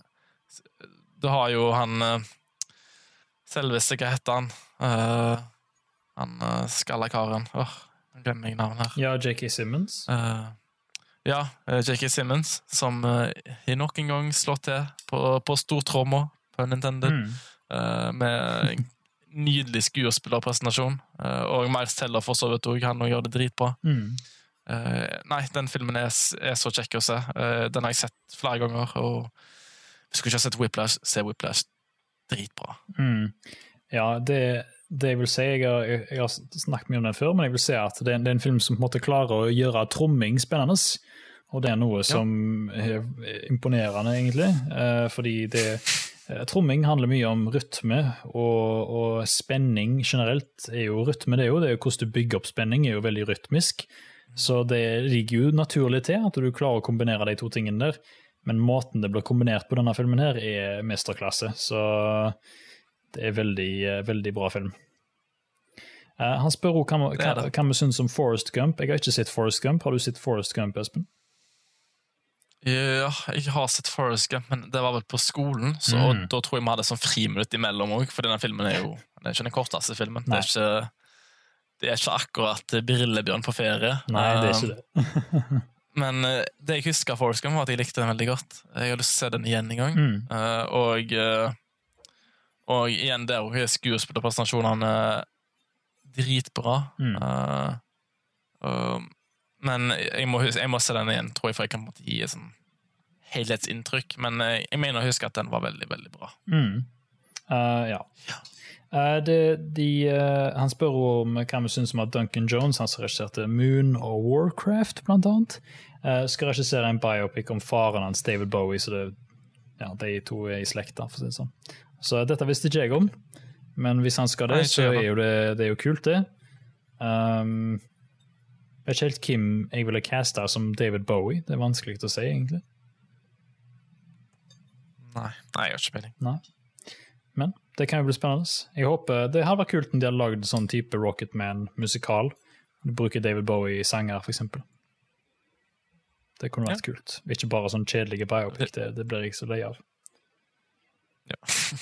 det har jo han selveste, hva heter han? Uh, han uh, skallakaren. Åh, oh, jeg glemmer jeg navnet her. Ja, J K. Simmons. Uh, ja, J K. Simmons, som uh, i nok en gang slår til på, på stortrommer på Nintendo, mm. uh, med nydelig skuespillerpresentasjon, uh, og Miles Teller for så vidt også, han gjør det dritbra. Mm. Uh, nei, den filmen er, er så kjekk å se. Uh, den har jeg sett flere ganger, og hvis du ikke har sett Whiplash, se Whiplash dritbra. Mm. Ja, det, det jeg vil si, jeg har, jeg har snakket mye om den før, men jeg vil si at det er, det er en film som på en måte klarer å gjøre tromming spennende, og det er noe som ja. er imponerende egentlig, uh, fordi det tromming handler mye om rytme, og, og spenning generelt er jo rytme, det er jo, det er jo hvordan du bygger opp spenning, er jo veldig rytmisk, så det ligger jo naturlig til at du klarer å kombinere de to tingene der, men måten det blir kombinert på denne filmen her er mesterklasse, så det er veldig, veldig bra film. Uh, han spør også hva, hva, hva vi synes om Forrest Gump. Jeg har ikke sett Forrest Gump. Har du sett Forrest Gump, Espen? Ja, jeg har sett Forrest Gump, men det var vel på skolen, så mm. da tror jeg vi hadde sånn friminutt imellom også, for denne filmen er jo det er ikke den korteste filmen. Det er ikke, det er ikke akkurat Brillebjørn på ferie. Nei, det er ikke det. Men det jeg husker av Forrest Gump var at jeg likte den veldig godt. Jeg har lyst til å se den igjen en gang. Mm. Uh, og, og igjen der er skuespillerpresentasjonene dritbra. Mm. Uh, uh, Men jeg må, jeg må se den igjen, tror jeg, for jeg kan måtte gi et sånn helhetsinntrykk. Men jeg mener å huske at den var veldig, veldig bra. Mm. Uh, ja. ja. Uh, det, de, uh, han spør om hva vi synes om at Duncan Jones, han som regisserte Moon og Warcraft, blant annet, uh, skal regissere en biopic om faren hans, David Bowie, så det, ja, de to er i slekta, for å si det sånn. Så dette visste ikke jeg om, men hvis han skal det, så er jo det, det er jo kult det. Um, Jeg vet ikke helt hvem jeg ville caste som David Bowie. Det er vanskelig å si, egentlig. Nei, Nei jeg har ikke peiling. Nei. Men det kan jo bli spennende. Jeg håper, det hadde vært kult om de hadde laget sånn type Rocketman-musikal. Du bruker David Bowie i sanger, for eksempel. Det kunne vært ja. kult. Ikke bare sånn kjedelige biopic, det, det blir jeg så lei av. Ja.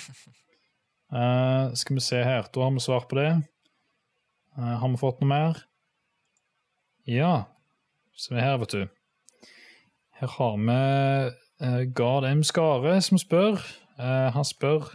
uh, skal vi se her, da har vi svar på det. Uh, har vi fått noe mer? Ja, så er her, vet du. Her har vi uh, Gard M. Skare som spør. Uh, han spør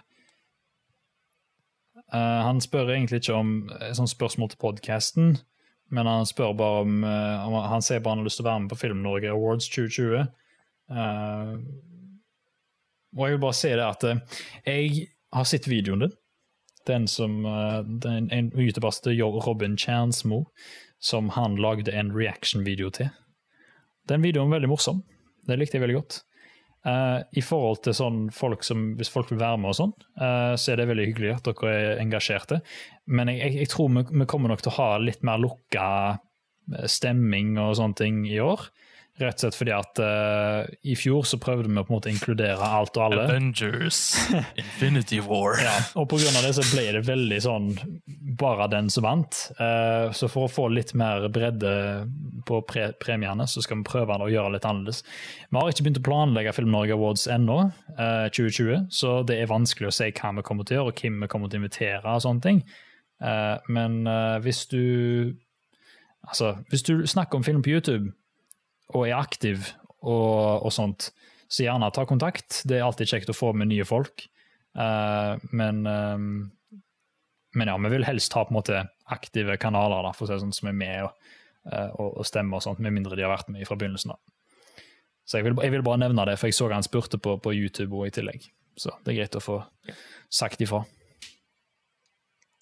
uh, han spør egentlig ikke om et sånt spørsmål til podcasten, men han spør bare om, uh, om han sier bare han har lyst til å være med på Film Norge Awards tjue tjue. Uh, og jeg vil bare si det at uh, jeg har sett videoen din. Den som uh, den, en YouTuber heter Robin Kjernsmo, som han lagde en reaction-video til. Den videoen var veldig morsom. Det likte jeg veldig godt. Uh, I forhold til sånn folk som, hvis folk vil være med og sånn, uh, så er det veldig hyggelig at dere er engasjerte. Men jeg, jeg, jeg tror vi, vi kommer nok til å ha litt mer lukka stemming og sånne ting i år. Rett og slett fordi at uh, i fjor så prøvde vi på en måte å inkludere alt og alle. Avengers, Infinity War. Ja, og på grunn av det så ble det veldig sånn bare den som vant. Uh, så for å få litt mer bredde på pre premiene så skal vi prøve å gjøre litt annerledes. Vi har ikke begynt å planlegge Film Norge Awards ennå, uh, tjue tjue, så det er vanskelig å si hva vi kommer til å gjøre og hvem vi kommer til å invitere og sånne ting. Uh, men uh, hvis du altså, hvis du snakker om film på YouTube og er aktiv og, og sånt, så gjerne ta kontakt. Det er alltid kjekt å få med nye folk. Uh, men, um, men ja, vi vil helst ha på en måte aktive kanaler da, for å si sånn, som er med og, uh, og, og stemmer og sånt, med mindre de har vært med fra begynnelsen da. Så jeg vil, jeg vil bare nevne det, for jeg så han spurte på, på YouTube og i tillegg. Så det er greit å få sagt ifra.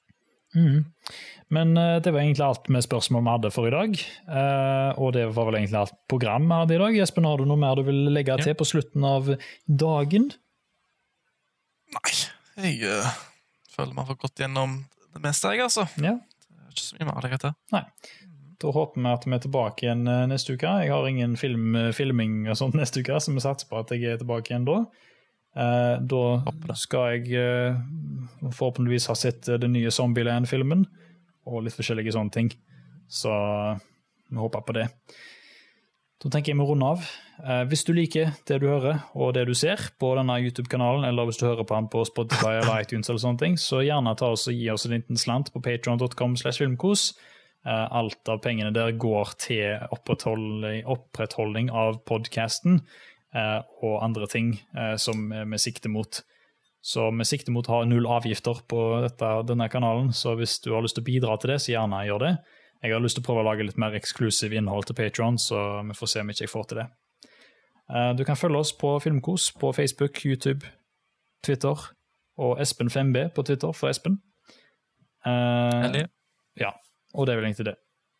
Mm. Men uh, det var egentlig alt med spørsmål vi hadde for i dag. Uh, og det var vel egentlig alt program vi hadde i dag. Espen, har du noe mer du vil legge til ja. på slutten av dagen? Nei, jeg uh, føler man har gått gjennom det meste, jeg, altså. Ja. Det er ikke så mye mer å legge til. Nei. Da håper vi at vi er tilbake igjen neste uke. Jeg har ingen film, filming og sånt neste uke, så vi satser på at jeg er tilbake igjen da. Uh, da skal jeg uh, forhåpentligvis ha sett uh, den nye Zombieland-filmen og litt forskjellige sånne ting, så vi håper på det. Da tenker jeg vi runder av. uh, hvis du liker det du hører og det du ser på denne YouTube-kanalen, eller hvis du hører på den på Spotify eller iTunes eller sånne ting, så gjerne ta oss og gi oss en liten slant på patreon dot com slash filmkos. uh, alt av pengene der går til opprettholding, opprettholding av podcasten Uh, og andre ting uh, som vi sikter mot. Så vi sikter mot å ha null avgifter på dette, denne kanalen, så hvis du har lyst til å bidra til det, så gjerne gjør det. Jeg har lyst til å prøve å lage litt mer eksklusiv innhold til Patreon, så vi får se om ikke jeg får til det. Uh, du kan følge oss på Filmkos på Facebook, YouTube, Twitter, og Espen fem B på Twitter for Espen. Uh, ja, og det er vel egentlig det.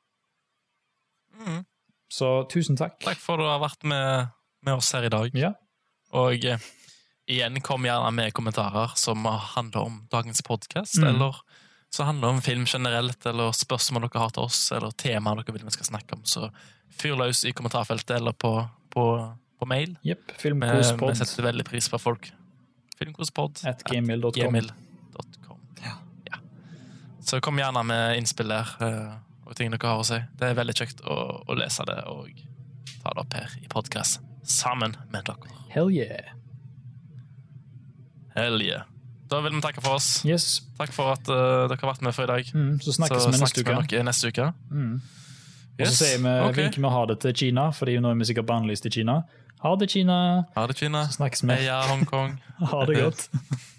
Mm. Så tusen takk. Takk for at du har vært med med oss her i dag. Ja. Og eh, igjen kom gjerne med kommentarer som handler om dagens podcast, mm. eller som handler om film generelt, eller spørsmål dere har til oss, eller tema dere vil vi skal snakke om, så fyr løs i kommentarfeltet, eller på, på, på mail. Jepp, filmkospod. Vi setter veldig pris på folk. Filmkospod at gmail dot com. Ja. Ja. Så kom gjerne med innspill der, og ting dere har å si. Det er veldig kjekt å, å lese det, og ta det opp her i podcast. Sammen med dere. Hell yeah. Hell yeah. Da vil vi takke for oss. Yes. Takk for at uh, dere har vært med for i dag. Mm, så snakkes vi neste uke. Med neste uke. Mm. Yes. Og så sier vi, okay. vinker vi ha det til Kina, fordi nå er vi sikkert bannlyst i Kina. Ha det, Kina. Ha det, Kina. Så snakkes vi. Heia, Hongkong. Ha det godt.